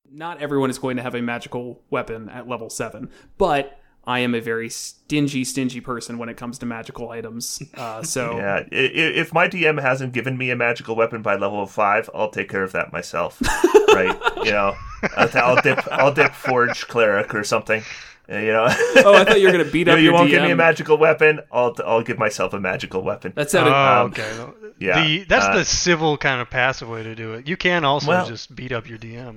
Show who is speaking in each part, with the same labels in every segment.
Speaker 1: Not everyone is going to have a magical weapon at level 7, but I am a very stingy person when it comes to magical items. So
Speaker 2: yeah, if my DM hasn't given me a magical weapon by level 5, I'll take care of that myself. Right? I'll dip Forge Cleric or something.
Speaker 1: Oh, I thought you were going to beat up your
Speaker 2: You won't
Speaker 1: DM.
Speaker 2: give me a magical weapon. I'll give myself a magical weapon.
Speaker 1: That sounded
Speaker 3: okay.
Speaker 2: Yeah,
Speaker 3: that's the civil kind of passive way to do it. You can also just beat up your DM.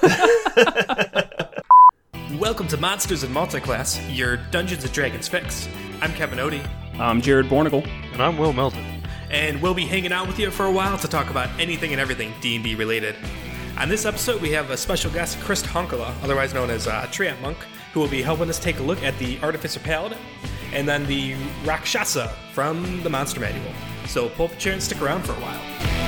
Speaker 4: Welcome to Monsters and Multiclass, your Dungeons & Dragons fix. I'm Kevin Odie.
Speaker 1: I'm Jared Bornagle.
Speaker 3: And I'm Will Melton.
Speaker 4: And we'll be hanging out with you for a while to talk about anything and everything D&D related. On this episode, we have a special guest, Chris Honkala, otherwise known as Treant Monk, who will be helping us take a look at the Artificer Paladin, and then the Rakshasa from the Monster Manual. So pull up a chair and stick around for a while.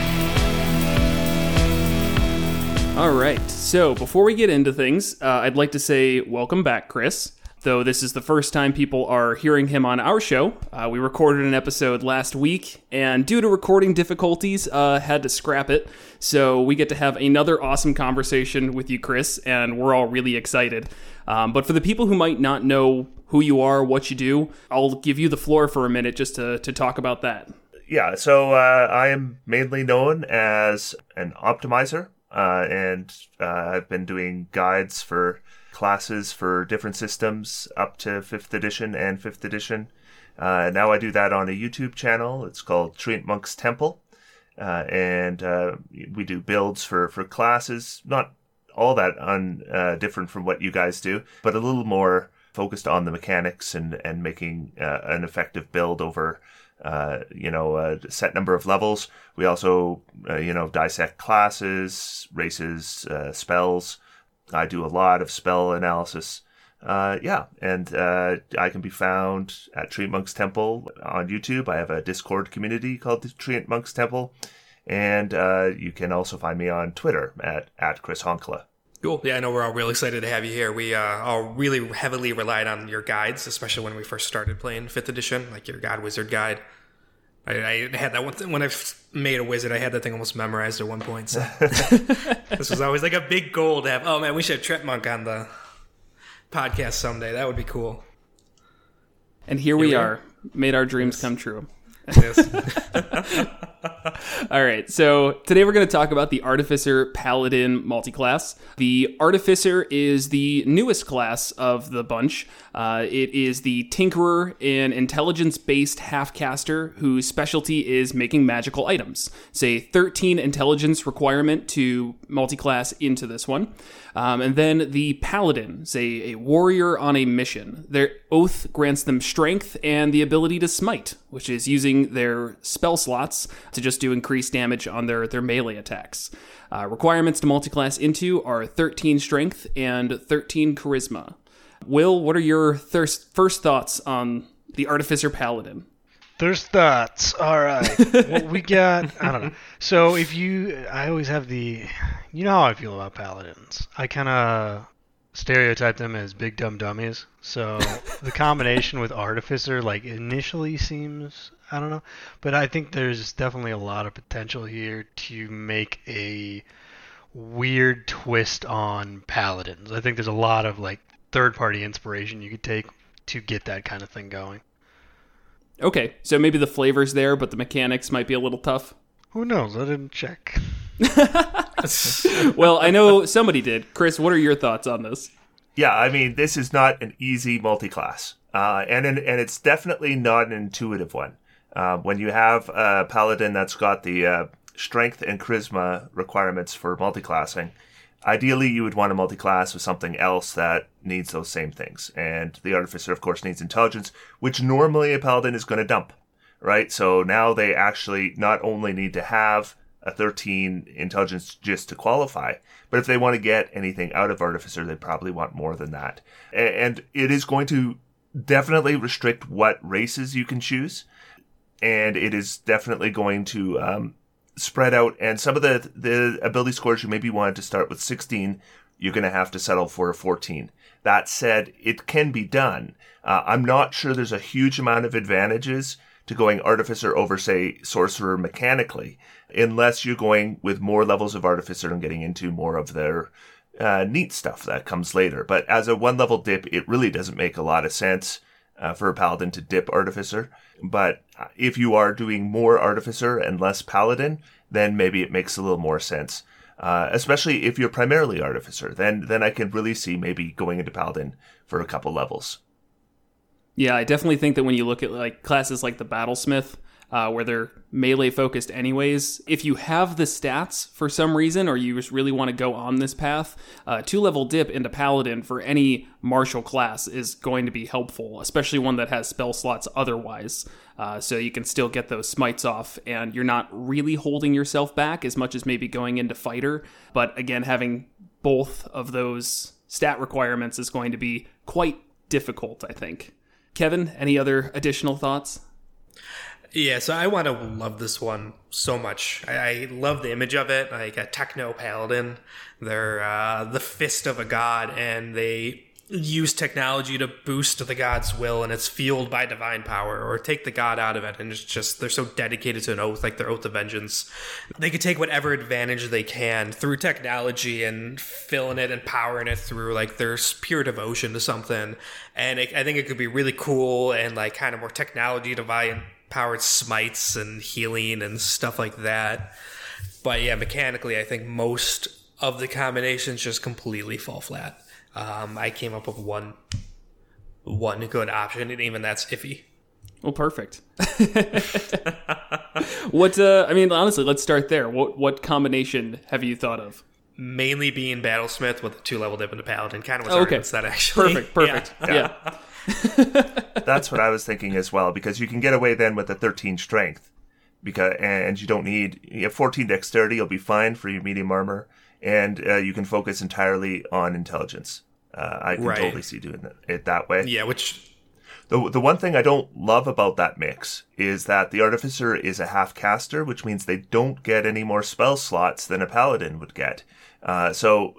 Speaker 1: All right, so before we get into things, I'd like to say welcome back, Chris. Though this is the first time people are hearing him on our show. We recorded an episode last week, and due to recording difficulties, had to scrap it. So we get to have another awesome conversation with you, Chris, and we're all really excited. But for the people who might not know who you are, what you do, I'll give you the floor for a minute just to talk about that.
Speaker 2: Yeah, so I am mainly known as an optimizer, and I've been doing guides for classes for different systems up to 5th edition and 5th edition. Now I do that on a YouTube channel. It's called Treant Monk's Temple, and we do builds for classes, not all that different from what you guys do, but a little more focused on the mechanics and making an effective build over a set number of levels. We also dissect classes, races, spells. I do a lot of spell analysis. And I can be found at Treant Monk's Temple on YouTube. I have a Discord community called the Treant Monk's Temple. And you can also find me on Twitter at Chris Honkala.
Speaker 4: Cool. Yeah, I know we're all really excited to have you here. We all really heavily relied on your guides, especially when we first started playing 5th edition, like your God Wizard guide. I had that one thing when I made a wizard. I had that thing almost memorized at one point. So this was always like a big goal to have. Oh man, we should have Treant Monk on the podcast someday. That would be cool.
Speaker 1: And here we are. Made our dreams come true.
Speaker 4: Yes.
Speaker 1: All right, so today we're going to talk about the Artificer Paladin multiclass. The Artificer is the newest class of the bunch. It is the Tinkerer, an intelligence-based half-caster whose specialty is making magical items. It's a 13 intelligence requirement to multiclass into this one. And then the Paladin is a warrior on a mission. Their oath grants them strength and the ability to smite, which is using their spell slots to just do increased damage on their melee attacks. Requirements to multiclass into are 13 strength and 13 charisma. Will, what are your first thoughts on the Artificer Paladin?
Speaker 3: There's thoughts. All right. What we got, I don't know. So I always have you know how I feel about paladins. I kind of stereotype them as big dumb dummies. So the combination with Artificer, initially seems, I don't know. But I think there's definitely a lot of potential here to make a weird twist on paladins. I think there's a lot of, third-party inspiration you could take to get that kind of thing going.
Speaker 1: Okay, so maybe the flavor's there, but the mechanics might be a little tough.
Speaker 3: Who knows? I didn't check.
Speaker 1: Well, I know somebody did. Chris, what are your thoughts on this?
Speaker 2: Yeah, I mean, this is not an easy multi-class, and it's definitely not an intuitive one. When you have a paladin that's got the strength and charisma requirements for multi-classing, ideally you would want to multi-class with something else that needs those same things. And the Artificer, of course, needs intelligence, which normally a paladin is going to dump, right? So now they actually not only need to have a 13 intelligence just to qualify, but if they want to get anything out of Artificer, they probably want more than that. And it is going to definitely restrict what races you can choose. And it is definitely going to spread out. And some of the ability scores you maybe wanted to start with 16, you're going to have to settle for a 14. That said, it can be done. I'm not sure there's a huge amount of advantages to to going Artificer over, say, Sorcerer mechanically, unless you're going with more levels of Artificer and getting into more of their neat stuff that comes later. But as a one-level dip, it really doesn't make a lot of sense for a Paladin to dip Artificer. But if you are doing more Artificer and less Paladin, then maybe it makes a little more sense. Especially if you're primarily Artificer, then I can really see maybe going into Paladin for a couple levels.
Speaker 1: Yeah, I definitely think that when you look at like classes like the Battlesmith, where they're melee focused anyways, if you have the stats for some reason, or you just really want to go on this path, 2-level dip into Paladin for any martial class is going to be helpful, especially one that has spell slots otherwise. So you can still get those smites off, and you're not really holding yourself back as much as maybe going into fighter. But again, having both of those stat requirements is going to be quite difficult, I think. Kevin, any other additional thoughts?
Speaker 4: Yeah, so I want to love this one so much. I love the image of it. Like a techno paladin. They're the fist of a god, and they use technology to boost the god's will, and it's fueled by divine power, or take the god out of it, and it's just, they're so dedicated to an oath, like their oath of vengeance. They can take whatever advantage they can through technology and filling it and powering it through like their pure devotion to something. And I think it could be really cool and like kind of more technology divine powered smites and healing and stuff like that. But yeah, mechanically, I think most of the combinations just completely fall flat. I came up with one good option, and even that's iffy.
Speaker 1: Well, perfect. I mean, honestly, let's start there. What combination have you thought of?
Speaker 4: Mainly being Battlesmith with a 2-level dip into Paladin. Kind of was already that, actually.
Speaker 1: Perfect. Yeah.
Speaker 2: That's what I was thinking as well, because you can get away then with a 13 strength, and you don't need... You have 14 dexterity, you'll be fine for your medium armor, and you can focus entirely on intelligence. I can totally see doing it that way.
Speaker 4: Yeah, which...
Speaker 2: The one thing I don't love about that mix is that the Artificer is a half-caster, which means they don't get any more spell slots than a Paladin would get. So,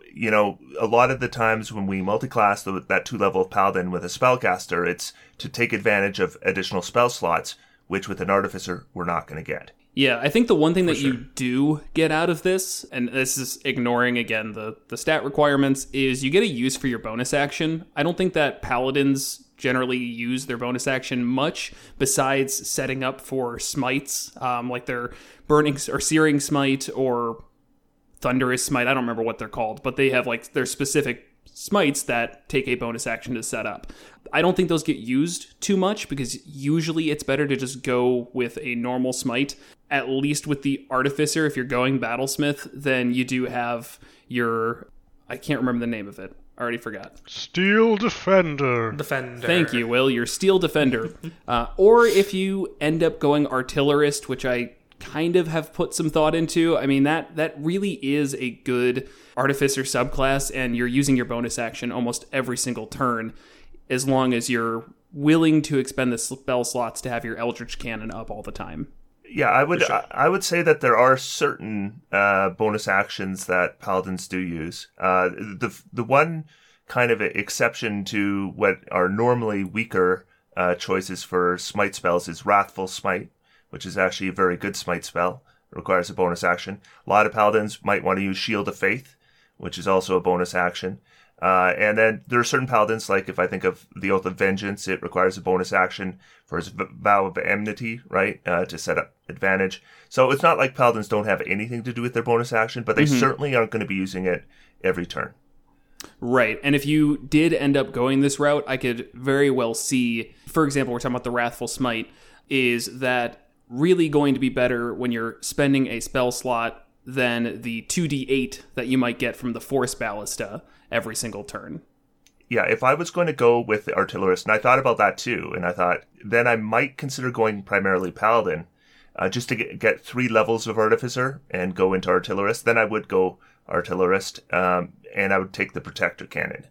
Speaker 2: a lot of the times when we multi-class that 2-level Paladin with a spellcaster, it's to take advantage of additional spell slots, which with an Artificer, we're not going to get.
Speaker 1: Yeah, I think the one thing that you do get out of this, and this is ignoring, again, the stat requirements, is you get a use for your bonus action. I don't think that Paladins generally use their bonus action much, besides setting up for smites, like their Burning or Searing Smite or Thunderous Smite. I don't remember what they're called, but they have like their specific smites that take a bonus action to set up. I don't think those get used too much, because usually it's better to just go with a normal smite. At least with the Artificer, if you're going Battlesmith, then you do have your... I can't remember the name of it. I already forgot.
Speaker 3: Steel Defender.
Speaker 1: Thank you, Will. Your Steel Defender. Or if you end up going Artillerist, which I kind of have put some thought into. I mean, that really is a good Artificer subclass, and you're using your bonus action almost every single turn, as long as you're willing to expend the spell slots to have your Eldritch Cannon up all the time.
Speaker 2: Yeah, I would say that there are certain bonus actions that Paladins do use. The one kind of exception to what are normally weaker choices for smite spells is Wrathful Smite, which is actually a very good smite spell. It requires a bonus action. A lot of Paladins might want to use Shield of Faith, which is also a bonus action. And then there are certain Paladins, like if I think of the Oath of Vengeance, it requires a bonus action for his Vow of Enmity, right, to set up advantage. So it's not like Paladins don't have anything to do with their bonus action, but they certainly aren't going to be using it every turn.
Speaker 1: Right, and if you did end up going this route, I could very well see, for example, we're talking about the Wrathful Smite, is that really going to be better when you're spending a spell slot than the 2d8 that you might get from the Force Ballista every single turn.
Speaker 2: Yeah, if I was going to go with the Artillerist, and I thought about that too, and I thought then I might consider going primarily Paladin, just to get 3 levels of Artificer and go into Artillerist. Then I would go Artillerist, and I would take the Protector Cannon.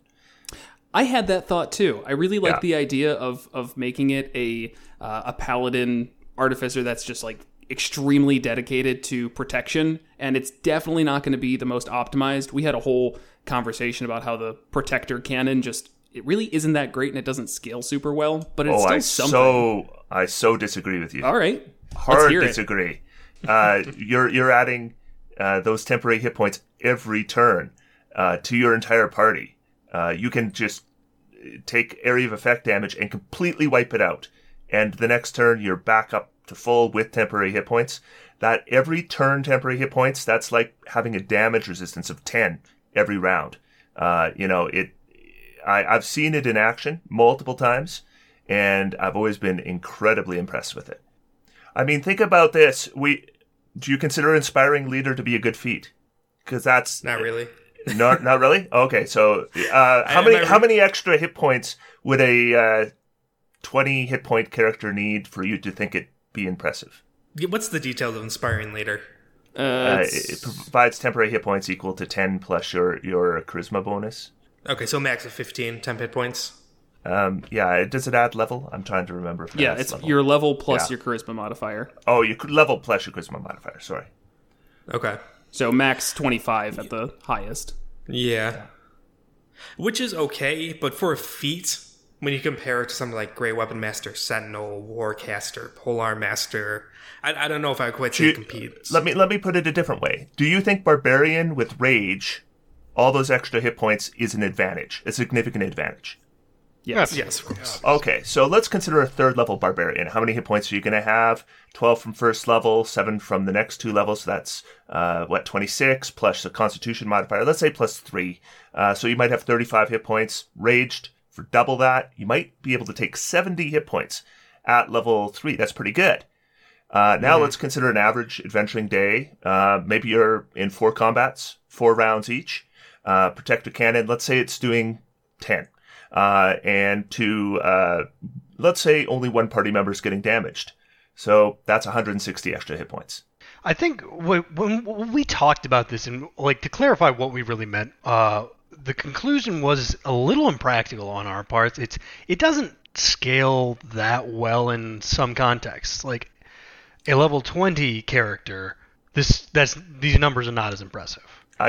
Speaker 1: I had that thought too. I really like the idea of making it a Paladin Artificer that's just like extremely dedicated to protection, and it's definitely not going to be the most optimized. We had a whole conversation about how the Protector Cannon just it really isn't that great and it doesn't scale super well, but it's still something.
Speaker 2: I so disagree with you.
Speaker 1: All right.
Speaker 2: Hard disagree. You're adding those temporary hit points every turn to your entire party. You can just take area of effect damage and completely wipe it out. And the next turn, you're back up to full with temporary hit points. That every turn temporary hit points, that's like having a damage resistance of 10 every round. I've seen it in action multiple times, and I've always been incredibly impressed with it. I mean, think about this. Do you consider Inspiring Leader to be a good feat? Because that's
Speaker 4: not really.
Speaker 2: Not really. Okay, so how many extra hit points would a 20 hit point character need for you to think it be impressive?
Speaker 4: What's the details of Inspiring Leader?
Speaker 2: It provides temporary hit points equal to 10 plus your charisma bonus.
Speaker 4: Okay, so max of 15, 10 hit points.
Speaker 2: Does it add level? I'm trying to remember. If
Speaker 1: it's
Speaker 2: level.
Speaker 1: Your level plus your charisma modifier.
Speaker 2: Oh, your level plus your charisma modifier. Sorry.
Speaker 4: Okay.
Speaker 1: So max 25 at the highest.
Speaker 4: Yeah. Which is okay, but for a feat, when you compare it to something like Grey Weapon Master, Sentinel, Warcaster, Polearm Master, I don't know if I would quite say it competes.
Speaker 2: Let me put it a different way. Do you think Barbarian with Rage, all those extra hit points, is an advantage, a significant advantage?
Speaker 1: Yes.
Speaker 4: Yes, of course.
Speaker 2: Okay, so let's consider a third level Barbarian. How many hit points are you going to have? 12 from first level, 7 from the next 2 levels. So that's, 26 plus the Constitution modifier. Let's say plus 3. So you might have 35 hit points. Raged for double that. You might be able to take 70 hit points at level 3. That's pretty good. Now let's consider an average adventuring day. Maybe you're in 4 combats, 4 rounds each. Protector Cannon, let's say it's doing 10. And to, let's say only one party member is getting damaged. So that's 160 extra hit points.
Speaker 3: I think when we talked about this, and like to clarify what we really meant, the conclusion was a little impractical on our parts. It doesn't scale that well in some contexts. Like a level 20 character, these numbers are not as impressive.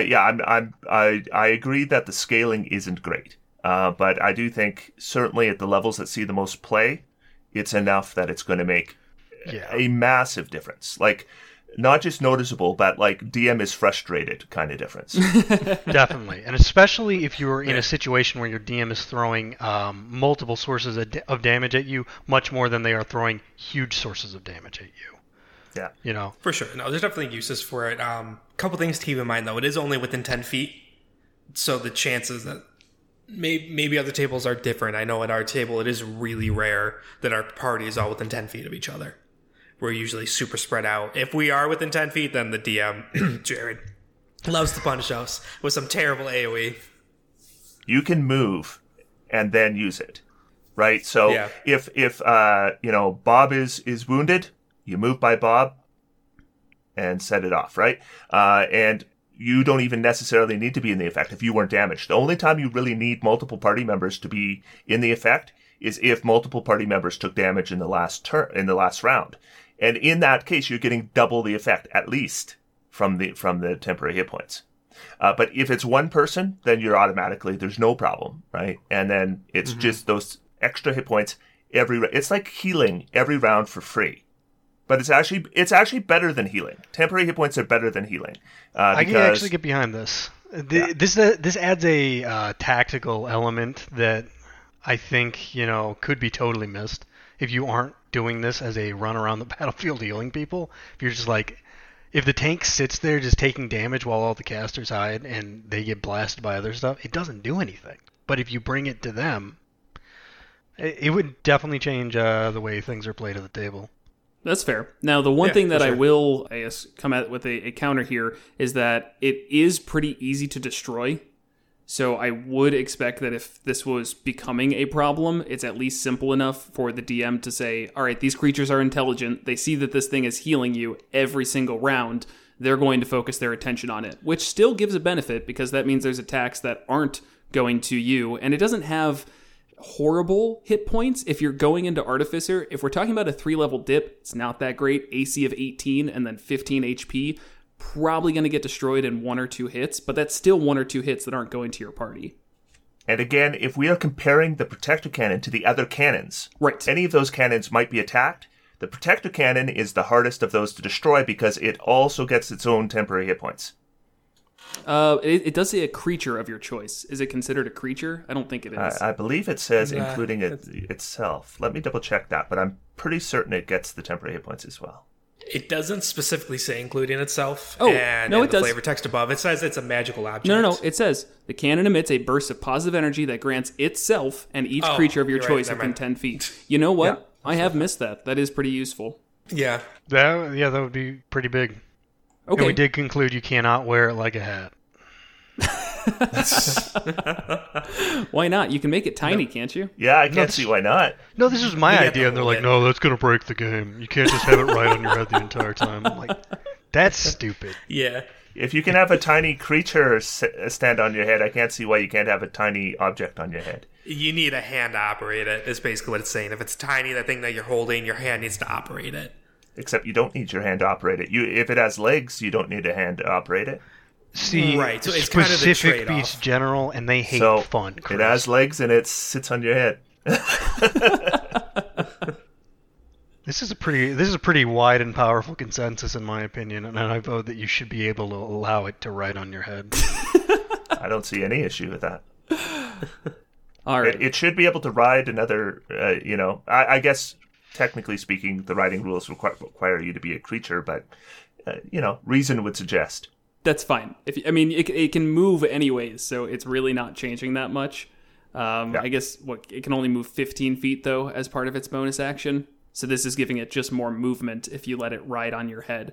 Speaker 2: I agree that the scaling isn't great. But I do think certainly at the levels that see the most play, it's enough that it's going to make a massive difference. Like, not just noticeable, but like DM is frustrated kind of difference.
Speaker 3: Definitely. And especially if you're in a situation where your DM is throwing multiple sources of damage at you, much more than they are throwing huge sources of damage at you.
Speaker 2: Yeah.
Speaker 3: You know?
Speaker 4: For sure. No, there's definitely uses for it. Couple things to keep in mind, though. It is only within 10 feet. So the chances that maybe other tables are different. I know at our table it is really rare that our party is all within 10 feet of each other. We're usually super spread out. If we are within 10 feet, then the DM, Jared, loves to punish us with some terrible AoE.
Speaker 2: You can move and then use it, right? So if Bob is wounded, you move by Bob and set it off, right? And you don't even necessarily need to be in the effect if you weren't damaged. The only time you really need multiple party members to be in the effect is if multiple party members took damage in the last round. And in that case, you're getting double the effect, at least, from the temporary hit points. But if it's one person, then you're automatically, there's no problem, right? And then it's just those extra hit points it's like healing every round for free. But it's actually better than healing. Temporary hit points are better than healing.
Speaker 3: I can actually get behind this. This adds a tactical element that I think could be totally missed if you aren't doing this as a run around the battlefield healing people. If you're just like, if the tank sits there just taking damage while all the casters hide and they get blasted by other stuff, it doesn't do anything. But if you bring it to them, it would definitely change the way things are played at the table.
Speaker 1: That's fair. Now, the one thing that I will, I guess, come at with a counter here is that it is pretty easy to destroy. So I would expect that if this was becoming a problem, it's at least simple enough for the DM to say, all right, these creatures are intelligent. They see that this thing is healing you every single round. They're going to focus their attention on it, which still gives a benefit because that means there's attacks that aren't going to you. And it doesn't have horrible hit points if you're going into Artificer. If we're talking about a 3-level dip, it's not that great. AC of 18 and then 15 HP. Probably going to get destroyed in 1 or 2 hits, but that's still 1 or 2 hits that aren't going to your party.
Speaker 2: And again, if we are comparing the Protector Cannon to the other cannons,
Speaker 1: Right.
Speaker 2: any of those cannons might be attacked. The Protector Cannon is the hardest of those to destroy because it also gets its own temporary hit points.
Speaker 1: It does say a creature of your choice. Is it considered a creature? I don't think it is.
Speaker 2: I believe it says
Speaker 4: Nah,
Speaker 2: including it itself. Let me double check that, but I'm pretty certain it gets the temporary hit points as well.
Speaker 4: It doesn't specifically say including itself.
Speaker 1: Oh,
Speaker 4: and
Speaker 1: no,
Speaker 4: in
Speaker 1: it
Speaker 4: the
Speaker 1: does.
Speaker 4: flavor text above, it says it's a magical object.
Speaker 1: No. It says the cannon emits a burst of positive energy that grants itself and each
Speaker 4: Oh,
Speaker 1: creature of your
Speaker 4: you're right,
Speaker 1: choice
Speaker 4: never
Speaker 1: within
Speaker 4: mind.
Speaker 1: 10 feet. You know what? I have missed that. That is pretty useful.
Speaker 4: Yeah.
Speaker 3: That would be pretty big.
Speaker 1: Okay.
Speaker 3: And we did conclude you cannot wear it like a hat.
Speaker 1: Why not? You can make it tiny, can't you?
Speaker 2: Yeah, I can't see why not.
Speaker 3: No, this was my
Speaker 4: You get
Speaker 3: idea,
Speaker 4: the
Speaker 3: and they're like,
Speaker 4: win.
Speaker 3: no, that's going to break the game. You can't just have it right on your head the entire time. I'm like, that's stupid.
Speaker 4: Yeah.
Speaker 2: If you can have a tiny creature stand on your head, I can't see why you can't have a tiny object on your head.
Speaker 4: You need a hand to operate it, is basically what it's saying. If it's tiny, that thing that you're holding, your hand needs to operate it.
Speaker 2: Except you don't need your hand to operate it. If it has legs, you don't need a hand to operate it.
Speaker 3: See,
Speaker 4: Right, so it's kind of the
Speaker 3: specific
Speaker 4: trade-off.
Speaker 3: beast general, and they hate
Speaker 2: So
Speaker 3: fun.
Speaker 2: it has legs and it sits on your head.
Speaker 3: This is a pretty wide and powerful consensus, in my opinion, and I vote that you should be able to allow it to ride on your head.
Speaker 2: I don't see any issue with that.
Speaker 1: All right.
Speaker 2: It should be able to ride another, I guess, technically speaking, the riding rules require you to be a creature, but, reason would suggest.
Speaker 1: That's fine. It can move anyways, so it's really not changing that much. I guess it can only move 15 feet though as part of its bonus action. So this is giving it just more movement if you let it ride on your head,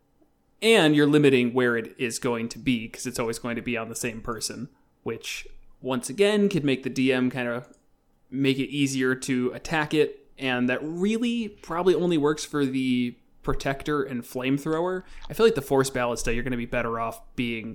Speaker 1: and you're limiting where it is going to be because it's always going to be on the same person, which once again could make the DM kind of make it easier to attack it, and that really probably only works for the Protector and Flamethrower. I feel like the Force Ballista, you're going to be better off being,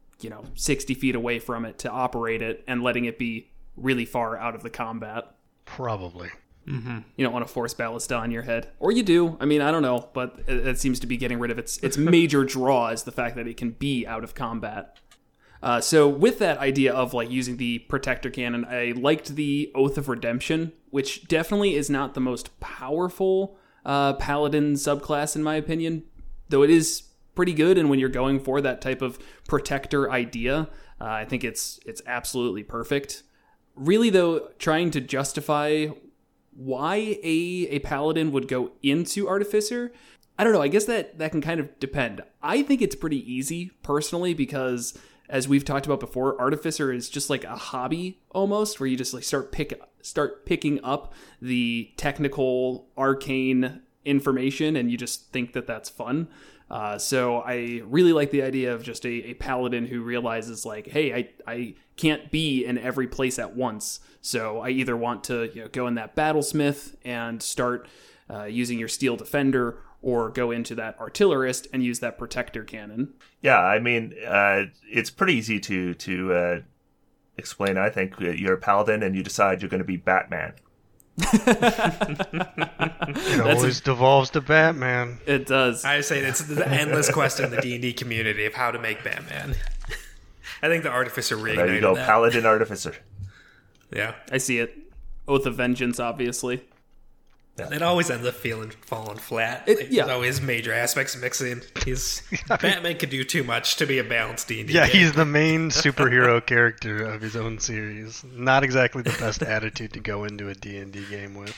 Speaker 1: 60 feet away from it to operate it and letting it be really far out of the combat.
Speaker 3: Probably.
Speaker 1: You don't want a Force Ballista on your head. Or you do. I don't know, but it seems to be getting rid of its major draw is the fact that it can be out of combat. So with that idea of using the Protector Cannon, I liked the Oath of Redemption, which definitely is not the most powerful Paladin subclass in my opinion, though it is pretty good. And when you're going for that type of Protector idea, I think it's absolutely perfect. Really though, trying to justify why a Paladin would go into Artificer, I don't know, I guess that can kind of depend. I think it's pretty easy personally because, as we've talked about before, Artificer is just like a hobby almost, where you just start picking up the technical arcane information and you just think that that's fun. So I really like the idea of just a paladin who realizes hey, I can't be in every place at once. So I either want to go in that battlesmith and start using your steel defender, or go into that artillerist and use that protector cannon.
Speaker 2: Yeah, it's pretty easy to explain. I think you're a paladin and you decide you're going to be Batman.
Speaker 3: It always devolves to Batman.
Speaker 1: It does.
Speaker 4: I say it's the endless quest in the D&D community of how to make Batman. I think the Artificer reignited
Speaker 2: There you go,
Speaker 4: that.
Speaker 2: Paladin Artificer.
Speaker 4: Yeah.
Speaker 1: I see it. Oath of Vengeance, obviously.
Speaker 4: It always ends up falling flat.
Speaker 1: Yeah.
Speaker 4: There's always major aspects mixing. Batman could do too much to be a balanced D&D
Speaker 3: Yeah,
Speaker 4: game.
Speaker 3: he's the main superhero character of his own series. Not exactly the best attitude to go into a D&D game with.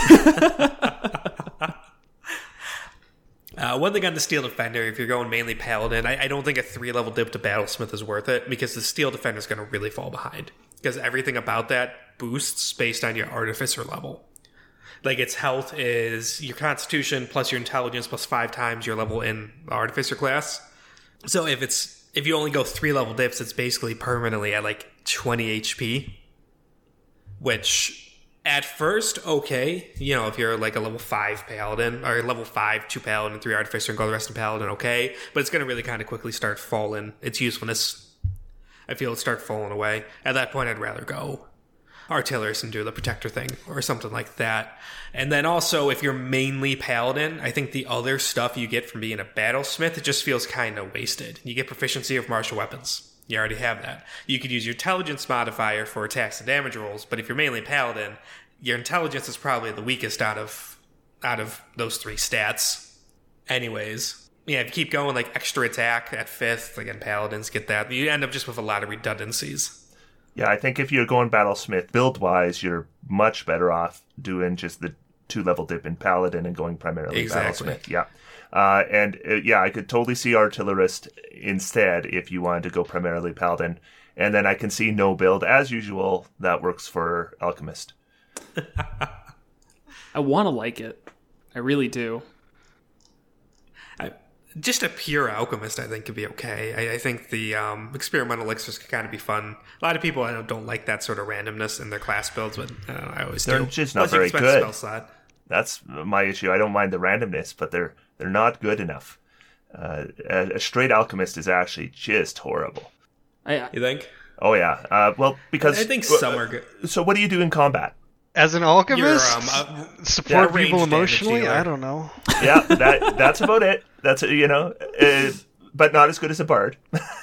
Speaker 4: One thing on the Steel Defender, if you're going mainly Paladin, I don't think a 3-level dip to Battlesmith is worth it, because the Steel Defender is going to really fall behind. Because everything about that boosts based on your Artificer level. Its health is your Constitution plus your Intelligence plus 5 times your level in the Artificer class. So if you only go 3-level dips, it's basically permanently at 20 HP. Which, at first, okay. If you're a level 5 Paladin, or level 5, 2 Paladin, 3 Artificer, and go the rest in Paladin, okay. But it's going to really kind of quickly start falling. Its usefulness, I feel, it start falling away. At that point, I'd rather go Artillerist and do the Protector thing, or something like that. And then also, if you're mainly Paladin, I think the other stuff you get from being a Battlesmith, it just feels kind of wasted. You get proficiency of martial weapons. You already have that. You could use your intelligence modifier for attacks and damage rolls, but if you're mainly paladin, your intelligence is probably the weakest out of those 3 stats. Anyways, yeah, if you keep going like extra attack at 5th, again, paladins get that. You end up just with a lot of redundancies.
Speaker 2: Yeah, I think if you're going Battlesmith build-wise, you're much better off doing just the 2-level dip in Paladin and going primarily Battlesmith. Yeah. I could totally see Artillerist instead if you wanted to go primarily Paladin. And then I can see no build, as usual, that works for Alchemist.
Speaker 1: I want to like it. I really do.
Speaker 4: Just a pure alchemist, I think, could be okay. I think the experimental elixirs could kind of be fun. A lot of people, I know, don't like that sort of randomness in their class builds, but I always do.
Speaker 2: They're just not very good. Spell slot. That's my issue. I don't mind the randomness, but they're not good enough. A straight alchemist is actually just horrible.
Speaker 4: You think?
Speaker 2: Oh yeah. Well, because
Speaker 4: I think some are good.
Speaker 2: So, what do you do in combat?
Speaker 3: As an alchemist, support people emotionally. I don't know.
Speaker 2: Yeah, that's about it. That's but not as good as a bard.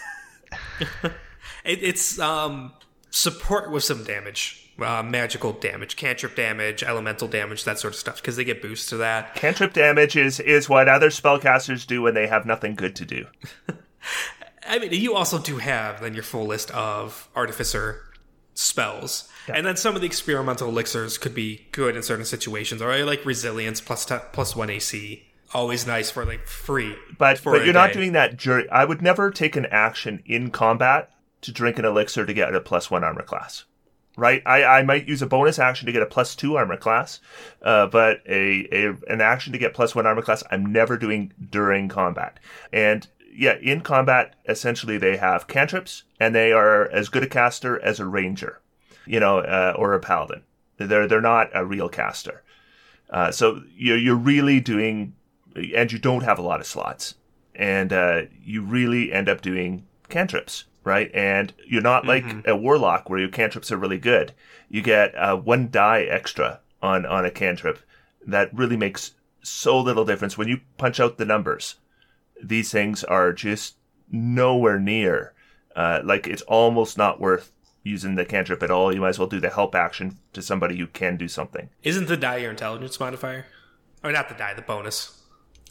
Speaker 4: It's support with some damage, magical damage, cantrip damage, elemental damage, that sort of stuff, because they get boosts to that.
Speaker 2: Cantrip damage is what other spellcasters do when they have nothing good to do.
Speaker 4: I mean, you also do have then your full list of artificer spells. Yeah. And then some of the experimental elixirs could be good in certain situations. Or I like resilience plus 1 AC. Always nice for like free.
Speaker 2: But you're not doing that I would never take an action in combat to drink an elixir to get a +1 armor class. Right? I might use a bonus action to get a +2 armor class, but an action to get +1 armor class I'm never doing during combat. And yeah, in combat, essentially they have cantrips, and they are as good a caster as a ranger, or a paladin. They're not a real caster. So you're really doing, and you don't have a lot of slots, and you really end up doing cantrips, right? And you're not like a warlock where your cantrips are really good. You get 1 die extra on a cantrip. That really makes so little difference when you punch out the numbers. These things are just nowhere near. It's almost not worth using the cantrip at all. You might as well do the help action to somebody who can do something.
Speaker 4: Isn't the die your intelligence modifier? Or not the die, the bonus.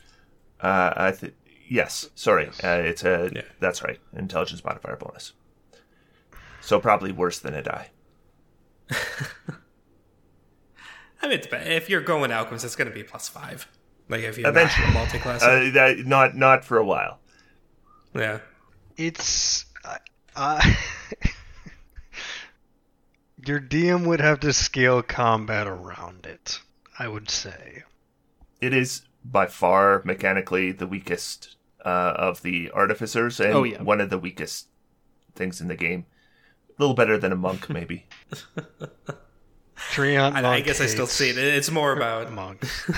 Speaker 2: Yes. Sorry. That's right. Intelligence modifier bonus. So probably worse than a die.
Speaker 4: I mean, if you're going alchemist, it's going to be +5. Like if you're multi-class.
Speaker 2: Not for a while.
Speaker 4: Yeah.
Speaker 3: It's your DM would have to scale combat around it, I would say.
Speaker 2: It is by far mechanically the weakest of the artificers, and one of the weakest things in the game. A little better than a monk, maybe.
Speaker 3: Treant monk
Speaker 4: I guess I still see it. It's more about
Speaker 3: monks.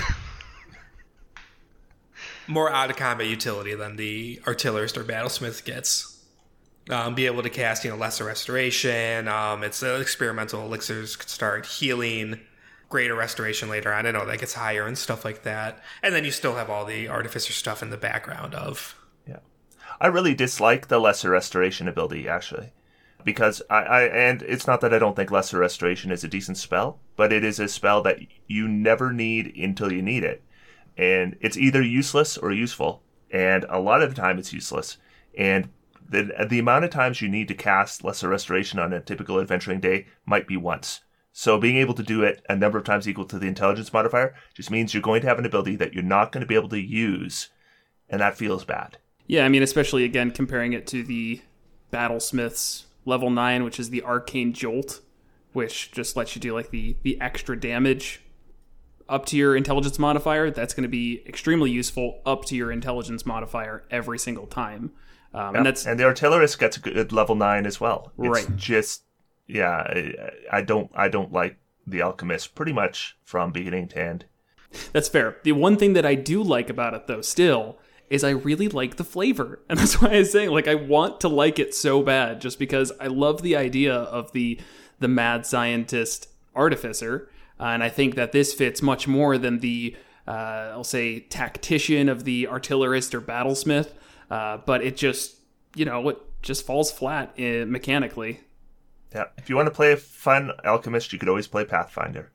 Speaker 4: More out of combat utility than the artillerist or battlesmith gets. Be able to cast, lesser restoration. It's experimental elixirs could start healing, greater restoration later on. I know that gets higher and stuff like that. And then you still have all the artificer stuff in the background of.
Speaker 2: Yeah, I really dislike the lesser restoration ability actually, because and it's not that I don't think lesser restoration is a decent spell, but it is a spell that you never need until you need it. And it's either useless or useful, and a lot of the time it's useless. And the amount of times you need to cast Lesser Restoration on a typical adventuring day might be once. So being able to do it a number of times equal to the intelligence modifier just means you're going to have an ability that you're not going to be able to use, and that feels bad.
Speaker 1: Yeah, I mean, especially, again, comparing it to the Battlesmith's level 9, which is the Arcane Jolt, which just lets you do like the extra damage up to your intelligence modifier. That's going to be extremely useful up to your intelligence modifier every single time. And
Speaker 2: the artillerist gets a good level 9 as well.
Speaker 1: Right.
Speaker 2: It's just, I don't like the alchemist pretty much from beginning to end.
Speaker 1: That's fair. The one thing that I do like about it, though, still, is I really like the flavor. And that's why I was saying, I want to like it so bad, just because I love the idea of the mad scientist artificer. And I think that this fits much more than the, I'll say, tactician of the artillerist or battlesmith. But it just, just falls flat mechanically.
Speaker 2: Yeah. If you want to play a fun alchemist, you could always play Pathfinder.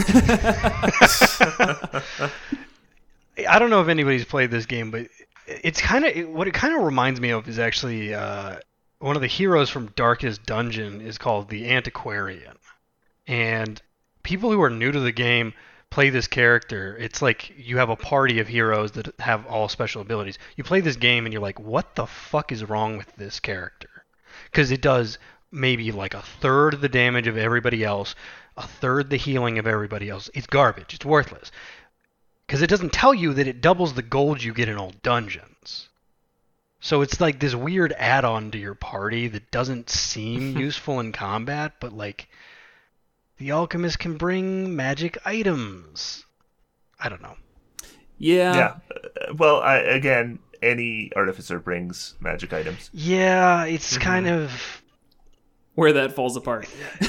Speaker 3: I don't know if anybody's played this game, but it's what it kind of reminds me of is actually one of the heroes from Darkest Dungeon is called the Antiquarian. And people who are new to the game play this character. It's like you have a party of heroes that have all special abilities. You play this game and you're like, what the fuck is wrong with this character? Because it does maybe like a third of the damage of everybody else, a third the healing of everybody else. It's garbage. It's worthless. Because it doesn't tell you that it doubles the gold you get in old dungeons. So it's like this weird add-on to your party that doesn't seem useful in combat, but like the alchemist can bring magic items. I don't know.
Speaker 1: Yeah.
Speaker 2: Well, again, any artificer brings magic items.
Speaker 3: Yeah, it's kind of
Speaker 1: where that falls apart.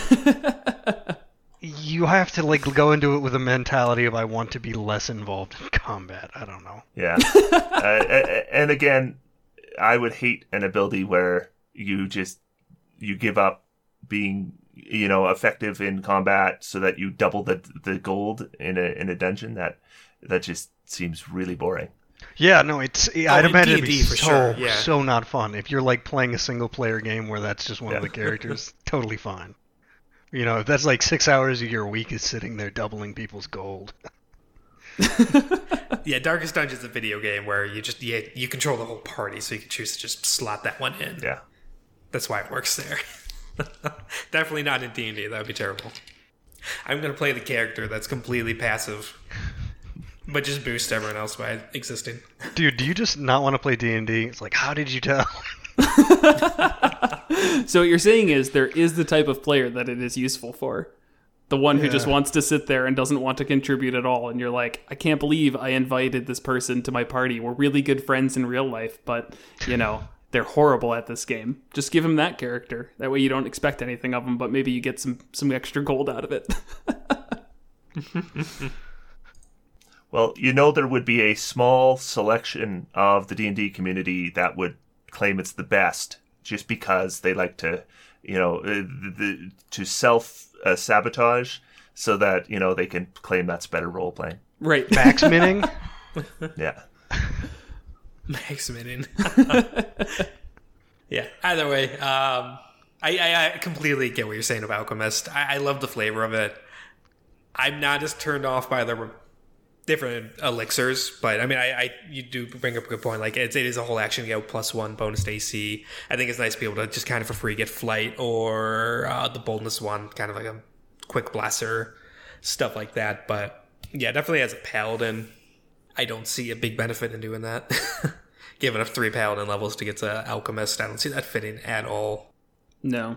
Speaker 3: You have to like go into it with a mentality of I want to be less involved in combat. I don't know.
Speaker 2: Yeah. And again, I would hate an ability where you give up being, effective in combat so that you double the gold in a dungeon. That just seems really boring.
Speaker 3: Yeah, no, I'd imagine it'd be
Speaker 4: sure.
Speaker 3: so not fun. If you're like playing a single player game where that's just one of the characters, totally fine. If that's like 6 hours of your week is sitting there doubling people's gold.
Speaker 4: Yeah, Darkest Dungeon is a video game where you control the whole party, so you can choose to just slot that one in.
Speaker 2: Yeah.
Speaker 4: That's why it works there. Definitely not in D&D. That would be terrible. I'm going to play the character that's completely passive, but just boost everyone else by existing.
Speaker 3: Dude, do you just not want to play D&D? It's like, how did you tell?
Speaker 1: So what you're saying is there is the type of player that it is useful for. The one who just wants to sit there and doesn't want to contribute at all. And you're like, I can't believe I invited this person to my party. We're really good friends in real life, but, they're horrible at this game. Just give them that character. That way you don't expect anything of them, but maybe you get some extra gold out of it.
Speaker 2: Well, there would be a small selection of the D&D community that would claim it's the best just because they like to, to self-sabotage so that, they can claim that's better role-playing.
Speaker 1: Right.
Speaker 3: Max minning?
Speaker 2: Yeah.
Speaker 4: Max minning. Yeah, either way, I completely get what you're saying about Alchemist. I love the flavor of it. I'm not as turned off by the different elixirs, but I mean, you do bring up a good point. Like it is a whole action to get +1 bonus to AC. I think it's nice to be able to just kind of for free get flight or the boldness one, kind of like a quick blaster, stuff like that. But yeah, definitely as a paladin, I don't see a big benefit in doing that. Giving up 3 paladin levels to get to alchemist, I don't see that fitting at all.
Speaker 1: No,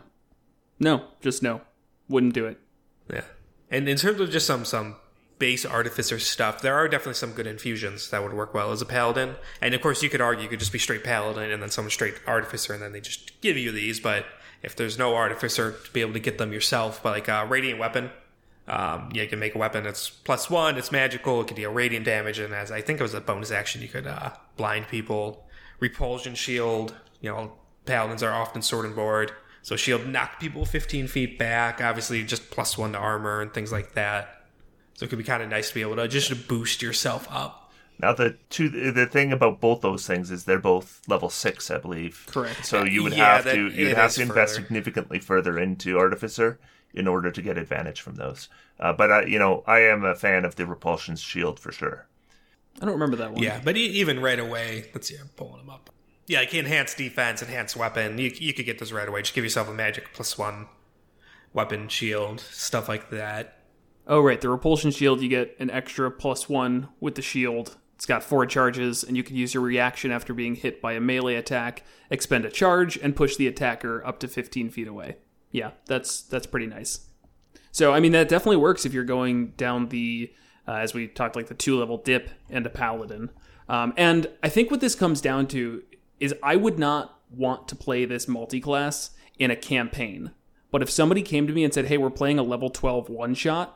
Speaker 1: just no. Wouldn't do it.
Speaker 4: Yeah, and in terms of just some base artificer stuff, there are definitely some good infusions that would work well as a paladin. And of course, you could argue you could just be straight paladin and then some straight artificer, and then they just give you these. But if there's no artificer, to be able to get them yourself, but like a radiant weapon, you can make a weapon that's +1, it's magical, it can deal radiant damage, and as I think it was a bonus action, you could blind people. Repulsion shield, paladins are often sword and board, so shield knock people 15 feet back, obviously just +1 to armor and things like that. So it could be kind of nice to be able to just boost yourself up.
Speaker 2: Now, the thing about both those things is they're both level 6, I believe.
Speaker 1: Correct.
Speaker 2: So you would have to invest significantly further into Artificer in order to get advantage from those. But I am a fan of the Repulsion Shield for sure.
Speaker 1: I don't remember that one.
Speaker 4: Yeah, but even right away, let's see, I'm pulling them up. Yeah, like enhanced defense, enhanced weapon. You could get those right away. Just give yourself a magic +1 weapon, shield, stuff like that.
Speaker 1: Oh, right. The repulsion shield, you get an extra +1 with the shield. It's got 4 charges, and you can use your reaction after being hit by a melee attack, expend a charge, and push the attacker up to 15 feet away. Yeah, that's pretty nice. So, I mean, that definitely works if you're going down the, as we talked, like the 2-level dip and a paladin. And I think what this comes down to is I would not want to play this multi-class in a campaign. But if somebody came to me and said, hey, we're playing a level 12 one-shot,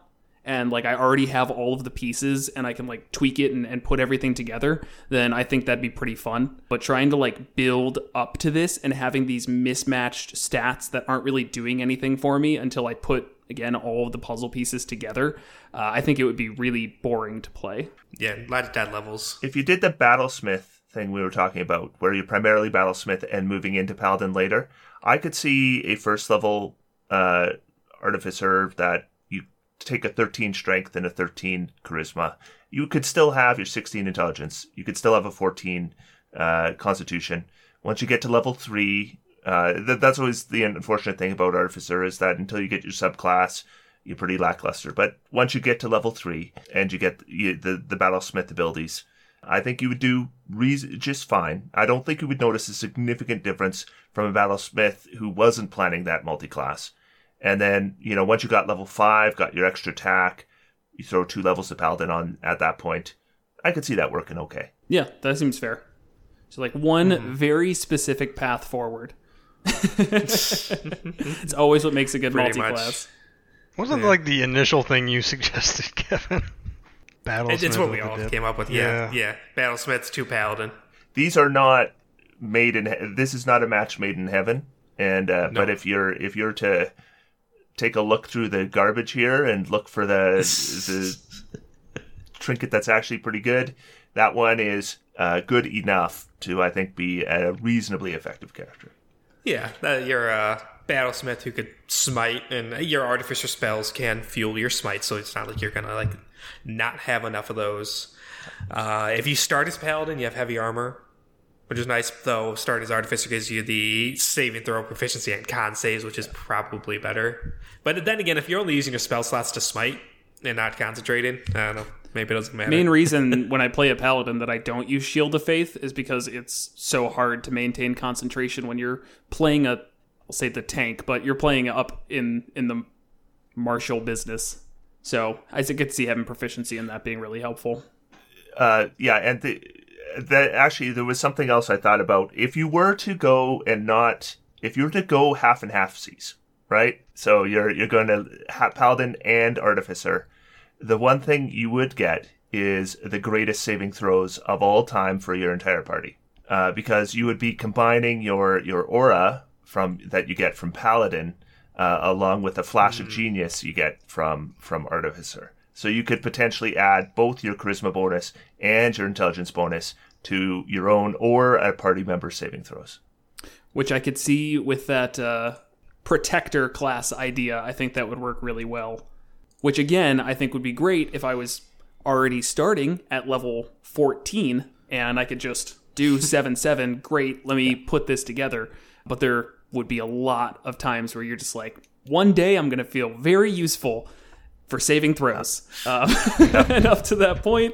Speaker 1: and like I already have all of the pieces and I can like tweak it and put everything together, then I think that'd be pretty fun. But trying to like build up to this and having these mismatched stats that aren't really doing anything for me until I put, again, all of the puzzle pieces together, I think it would be really boring to play.
Speaker 4: Yeah, a lot of dead levels.
Speaker 2: If you did the Battlesmith thing we were talking about, where you're primarily Battlesmith and moving into Paladin later, I could see a first level Artificer that you take a 13 Strength and a 13 Charisma. You could still have your 16 Intelligence. You could still have a 14 Constitution. Once you get to level 3, that's always the unfortunate thing about Artificer, is that until you get your subclass, you're pretty lackluster. But once you get to level 3 and you get the Battlesmith abilities, I think you would do just fine. I don't think you would notice a significant difference from a Battlesmith who wasn't planning that multi-class. And then, once you got level 5, got your extra attack, you throw 2 levels of Paladin on at that point. I could see that working okay.
Speaker 1: Yeah, that seems fair. So like one very specific path forward. It's always what makes a good
Speaker 4: Pretty
Speaker 1: multi-class.
Speaker 3: Wasn't like the initial thing you suggested, Kevin? Battlesmith.
Speaker 4: It's what we all came up with. Yeah. Battlesmiths, 2 Paladin.
Speaker 2: These are not this is not a match made in heaven. And no. But if you're to take a look through the garbage here and look for the trinket that's actually pretty good, that one is good enough to, I think, be a reasonably effective character.
Speaker 4: Yeah, you're a Battlesmith who could smite, and your Artificer spells can fuel your smite, so it's not like you're gonna like not have enough of those. If you start as Paladin, you have heavy armor, which is nice, though. Start as Artificer gives you the saving throw proficiency and con saves, which is probably better. But then again, if you're only using your spell slots to smite and not concentrating, I don't know. Maybe it doesn't matter.
Speaker 1: Main reason when I play a Paladin that I don't use Shield of Faith is because it's so hard to maintain concentration when you're playing I'll say the tank, but you're playing up in the martial business. So I could see having proficiency in that being really helpful.
Speaker 2: Yeah, and that actually there was something else I thought about. If you were to go half and half-sies, right? So you're going to have Paladin and Artificer. The one thing you would get is the greatest saving throws of all time for your entire party, because you would be combining your aura that you get from Paladin along with the flash of genius you get from Artificer. So you could potentially add both your charisma bonus and your intelligence bonus to your own or a party member's saving throws.
Speaker 1: Which I could see with that protector class idea. I think that would work really well. Which, again, I think would be great if I was already starting at level 14 and I could just do 7/7. Great, let me put this together. But there would be a lot of times where you're just like, one day I'm going to feel very useful for saving throws. And up to that point,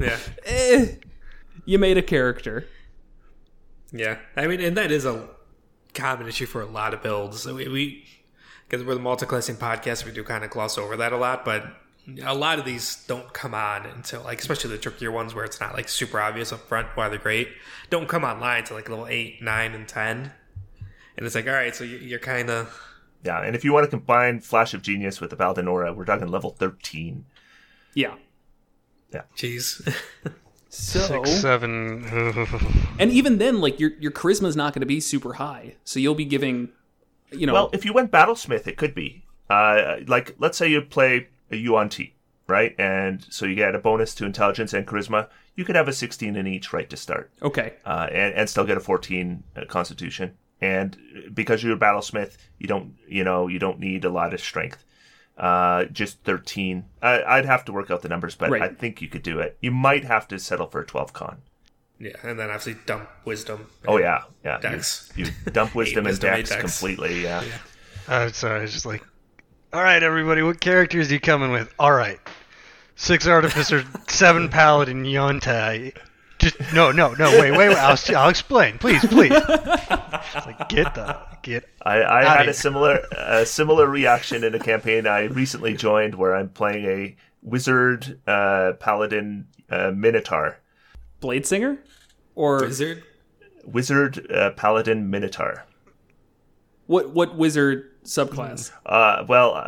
Speaker 1: you made a character.
Speaker 4: Yeah, I mean, and that is a common issue for a lot of builds. Because we're the multi-classing podcast, we do kind of gloss over that a lot, but a lot of these don't come on until, like, especially the trickier ones where it's not, like, super obvious up front why they're great, don't come online until, like, level 8, 9, and 10. And it's like, all right, so you're kind of...
Speaker 2: Yeah, and if you want to combine Flash of Genius with the Paladin Aura, we're talking level 13.
Speaker 1: Yeah.
Speaker 2: Yeah.
Speaker 4: Jeez.
Speaker 1: So,
Speaker 3: 6, 7...
Speaker 1: And even then, like, your charisma is not going to be super high, so you'll be giving...
Speaker 2: Well, if you went Battlesmith, it could be. Like, let's say you play a Yuan Ti, right? And so you get a bonus to intelligence and charisma. You could have a 16 in each right to start.
Speaker 1: Okay.
Speaker 2: And still get a 14 constitution. And because you're a Battlesmith, you don't need a lot of strength. Just 13. I'd have to work out the numbers, but right. I think you could do it. You might have to settle for a 12 con.
Speaker 4: Yeah, and then obviously dump wisdom.
Speaker 2: Oh yeah.
Speaker 4: Dex.
Speaker 2: You dump wisdom and dex completely. Yeah.
Speaker 3: Sorry, it's just like, all right, everybody, what characters are you coming with? All right, 6 Artificer, 7 Paladin, Yontai. Just no. Wait. I'll explain, please. It's like get.
Speaker 2: I had a similar reaction in a campaign I recently joined where I'm playing a wizard paladin minotaur.
Speaker 1: Bladesinger? Or
Speaker 2: Wizard paladin minotaur.
Speaker 1: What wizard subclass?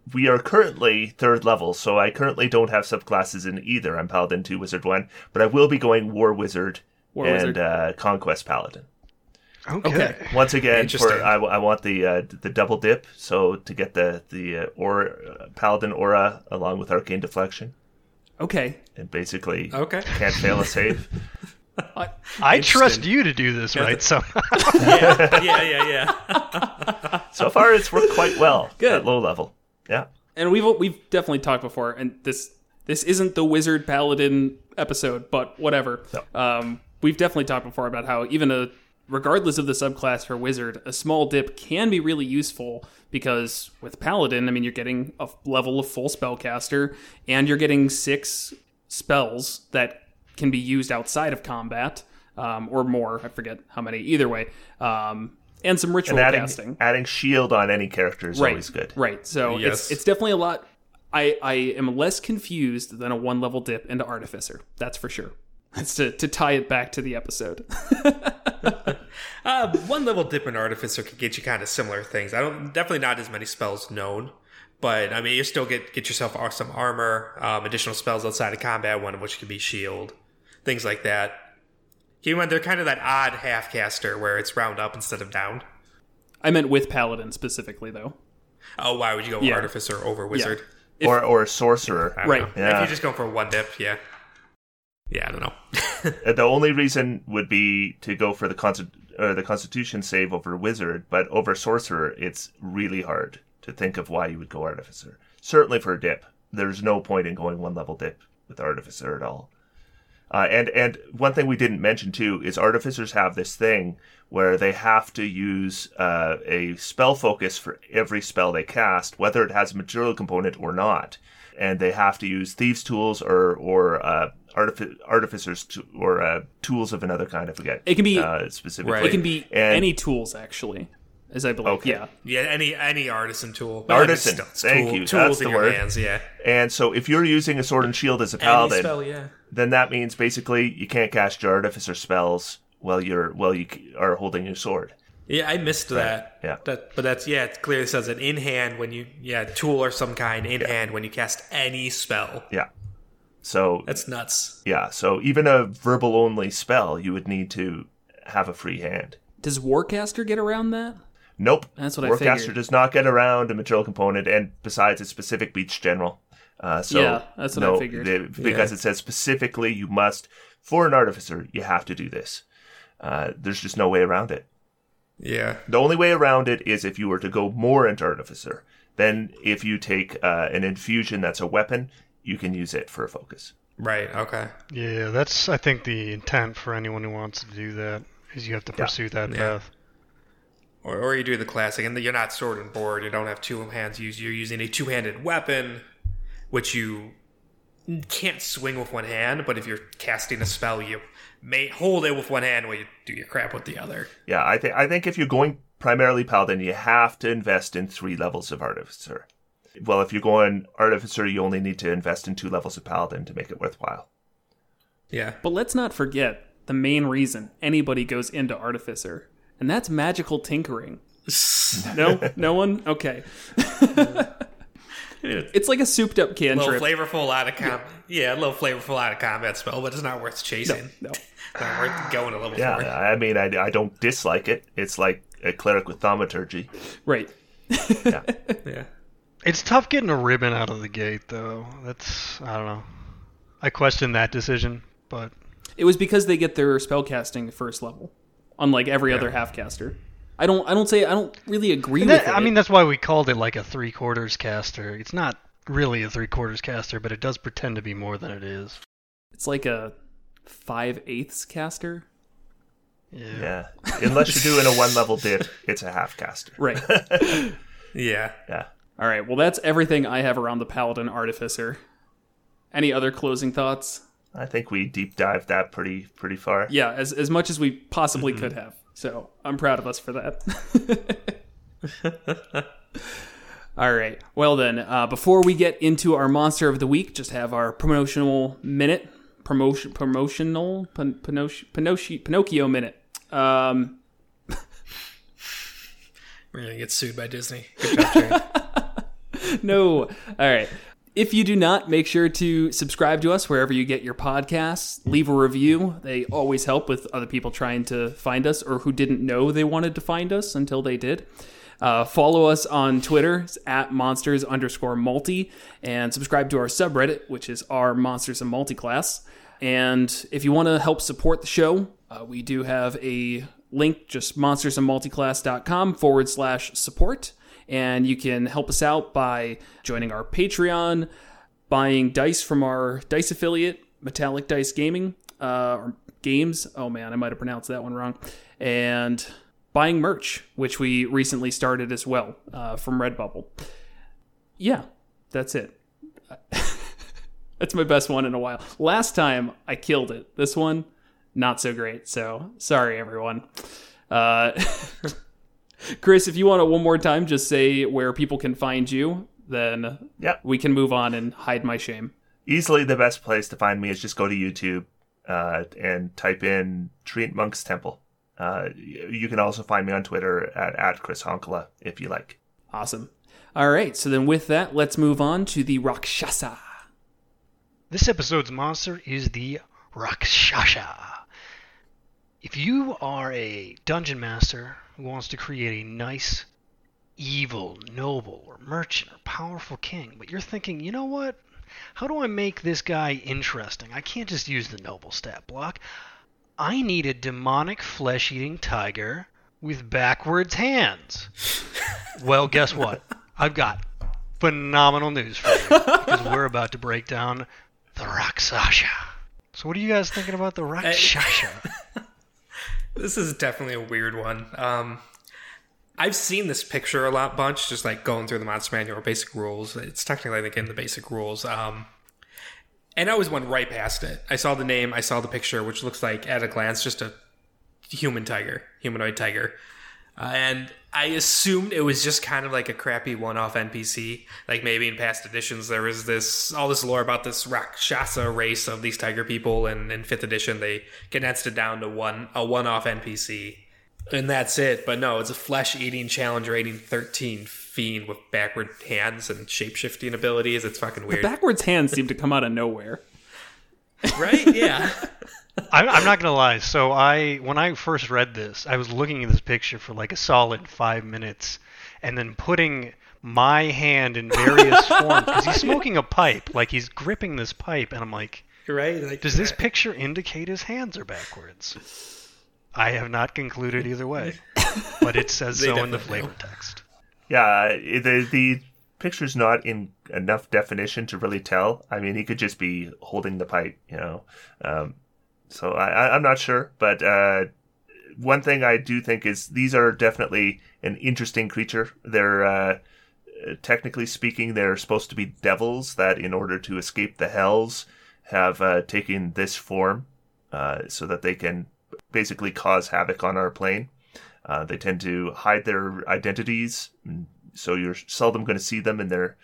Speaker 2: we are currently 3rd level, so I currently don't have subclasses in either. I'm Paladin 2, Wizard 1, but I will be going War Wizard and Conquest Paladin.
Speaker 3: Okay.
Speaker 2: Once again,
Speaker 4: Interesting.
Speaker 2: I want the double dip, so to get the aura, Paladin aura along with Arcane Deflection,
Speaker 1: Okay.
Speaker 2: and basically
Speaker 4: Okay.
Speaker 2: can't fail a save.
Speaker 3: I trust you to do this right somehow.
Speaker 4: Yeah.
Speaker 2: So far, it's worked quite well
Speaker 1: Good.
Speaker 2: at low level. Yeah.
Speaker 1: And we've definitely talked before, and this isn't the Wizard Paladin episode, but whatever.
Speaker 2: No.
Speaker 1: We've definitely talked before about how even regardless of the subclass for Wizard, a small dip can be really useful because with Paladin, I mean, you're getting a level of full spellcaster, and you're getting 6 spells that can be used outside of combat, or more. I forget how many. Either way, and some ritual
Speaker 2: And
Speaker 1: casting.
Speaker 2: adding shield on any character is always good.
Speaker 1: Right. So
Speaker 4: Yes.
Speaker 1: it's definitely a lot. I am less confused than a 1-level dip into Artificer. That's for sure. That's to tie it back to the episode.
Speaker 4: 1-level dip in Artificer could get you kind of similar things. Definitely not as many spells known, but I mean, you still get yourself some armor, additional spells outside of combat, one of which could be shield, things like that. They're kind of that odd half caster where it's round up instead of down.
Speaker 1: I meant with Paladin specifically, though.
Speaker 4: Oh, why would you go
Speaker 1: Yeah.
Speaker 4: Artificer over Wizard?
Speaker 1: If-
Speaker 2: Or Sorcerer.
Speaker 4: I don't
Speaker 1: Right.
Speaker 4: know.
Speaker 2: Yeah.
Speaker 4: If you're just going for 1 dip, yeah. Yeah, I don't know.
Speaker 2: The only reason would be to go for the Constitution save over Wizard, but over Sorcerer, it's really hard to think of why you would go Artificer. Certainly for a dip. There's no point in going 1-level dip with Artificer at all. And one thing we didn't mention too is Artificers have this thing where they have to use a spell focus for every spell they cast, whether it has a material component or not. And they have to use Thieves' Tools or Artificers or tools of another kind. I forget.
Speaker 1: It can be
Speaker 2: specifically.
Speaker 4: Right.
Speaker 1: It can be
Speaker 2: And-
Speaker 1: any tools, actually, as I believe.
Speaker 2: Okay.
Speaker 1: Yeah.
Speaker 4: Yeah, any artisan tool.
Speaker 2: Artisan,
Speaker 4: It's
Speaker 2: thank you.
Speaker 4: Tools
Speaker 2: That's
Speaker 4: in
Speaker 2: the
Speaker 4: your
Speaker 2: word.
Speaker 4: hands, yeah.
Speaker 2: And so if you're using a Sword and Shield as a
Speaker 4: Any
Speaker 2: paladin,
Speaker 4: spell, yeah.
Speaker 2: then that means basically you can't cast your Artificer spells while you are holding your sword.
Speaker 4: Yeah, I missed that.
Speaker 2: yeah.
Speaker 4: But that's, yeah, it clearly says it in hand when you, tool or some kind in hand when you cast any spell.
Speaker 2: Yeah. So
Speaker 4: That's nuts.
Speaker 2: yeah, so even a verbal only spell, you would need to have a free hand.
Speaker 1: Does Warcaster get around that?
Speaker 2: Nope.
Speaker 1: That's what I
Speaker 2: Warcaster
Speaker 1: figured.
Speaker 2: does not get around a material component, and besides, it's specific beats general. So
Speaker 1: Yeah, that's what I figured.
Speaker 2: Because it says specifically you must, for an Artificer, you have to do this. There's just no way around it.
Speaker 4: Yeah.
Speaker 2: The only way around it is if you were to go more into Artificer. Then if you take an infusion that's a weapon, you can use it for a focus.
Speaker 4: Right, okay.
Speaker 3: Yeah, that's, I think, the intent for anyone who wants to do that, is you have to pursue that path.
Speaker 4: Or you do the classic, and you're not sword and board, you don't have 2 hands used, you're using a 2-handed weapon, which you can't swing with 1 hand, but if you're casting a spell, you may hold it with 1 hand while you do your crap with the other.
Speaker 2: Yeah, I think if you're going primarily Paladin, you have to invest in 3 levels of Artificer. Well, if you're going Artificer, you only need to invest in 2 levels of Paladin to make it worthwhile.
Speaker 4: Yeah.
Speaker 1: But let's not forget the main reason anybody goes into Artificer, and that's magical tinkering. No one? Okay. It's like a souped up
Speaker 4: A
Speaker 1: cantrip.
Speaker 4: little flavorful out of a little flavorful out of combat spell, but it's not worth chasing.
Speaker 1: No.
Speaker 4: Not worth going a level
Speaker 2: Yeah,
Speaker 4: 4.
Speaker 2: I mean, I don't dislike it. It's like a cleric with thaumaturgy.
Speaker 1: Right.
Speaker 4: Yeah.
Speaker 3: It's tough getting a ribbon out of the gate, though. That's, I don't know. I question that decision, but
Speaker 1: It was because they get their spellcasting first level, unlike every other half-caster. I don't really agree with it.
Speaker 3: I mean, that's why we called it like a 3/4 caster. It's not really a 3/4 caster, but it does pretend to be more than it is.
Speaker 1: It's like a 5/8 caster.
Speaker 2: Yeah. Unless you're doing a 1-level dip, it's a half caster.
Speaker 1: Right.
Speaker 4: Yeah.
Speaker 2: Yeah.
Speaker 1: All right. Well, that's everything I have around the Paladin Artificer. Any other closing thoughts?
Speaker 2: I think we deep dived that pretty far.
Speaker 1: Yeah, as much as we possibly could have. So I'm proud of us for that. All right. Well then, before we get into our monster of the week, just have our promotional minute. Pinocchio minute.
Speaker 4: We're going to get sued by Disney. Good job, Jerry.
Speaker 1: No. All right. If you do not, make sure to subscribe to us wherever you get your podcasts. Leave a review. They always help with other people trying to find us or who didn't know they wanted to find us until they did. Follow us on Twitter at monsters_multi and subscribe to our subreddit, which is our Monsters and Multiclass. And if you want to help support the show, we do have a link, just monstersandmulticlass.com/support. And you can help us out by joining our Patreon, buying dice from our dice affiliate, Metallic Dice Gaming, or Games. Oh man, I might have pronounced that one wrong. And buying merch, which we recently started as well, from Redbubble. Yeah, that's it. That's my best one in a while. Last time, I killed it. This one, not so great. So, sorry, everyone. Chris, if you want it one more time, just say where people can find you, then we can move on and hide my shame.
Speaker 2: Easily the best place to find me is just go to YouTube and type in Treant Monk's Temple. You can also find me on Twitter at Chris Honkala if you like.
Speaker 1: Awesome. All right, so then with that, let's move on to the Rakshasa.
Speaker 3: This episode's monster is the Rakshasa. If you are a dungeon master who wants to create a nice, evil, noble, or merchant, or powerful king, but you're thinking, you know what? How do I make this guy interesting? I can't just use the noble stat block. I need a demonic flesh-eating tiger with backwards hands. Well, guess what? I've got phenomenal news for you, because we're about to break down the Rakshasa. So what are you guys thinking about the Rakshasa?
Speaker 4: This is definitely a weird one. I've seen this picture a bunch, just like going through the Monster Manual or basic rules. It's technically, I think, in the basic rules. And I always went right past it. I saw the name, I saw the picture, which looks like, at a glance, just a humanoid tiger. And I assumed it was just kind of like a crappy one-off NPC. Like maybe in past editions there was all this lore about this Rakshasa race of these tiger people, and in 5th edition they condensed it down to a one-off NPC. And that's it. But no, it's a flesh-eating, challenge rating 13 fiend with backward hands and shape-shifting abilities. It's fucking weird.
Speaker 1: The backwards hands seem to come out of nowhere.
Speaker 4: Right? Yeah.
Speaker 3: I'm not gonna lie. So when I first read this, I was looking at this picture for like a solid 5 minutes, and then putting my hand in various forms because he's smoking a pipe, like he's gripping this pipe, and I'm like,
Speaker 4: right? Like,
Speaker 3: does this picture indicate his hands are backwards? I have not concluded either way, but it says so in the flavor text.
Speaker 2: Yeah, the picture's not in enough definition to really tell. I mean, he could just be holding the pipe, you know. So I'm not sure, but one thing I do think is these are definitely an interesting creature. They're, technically speaking, they're supposed to be devils that, in order to escape the hells, have taken this form so that they can basically cause havoc on our plane. They tend to hide their identities, so you're seldom going to see them in their,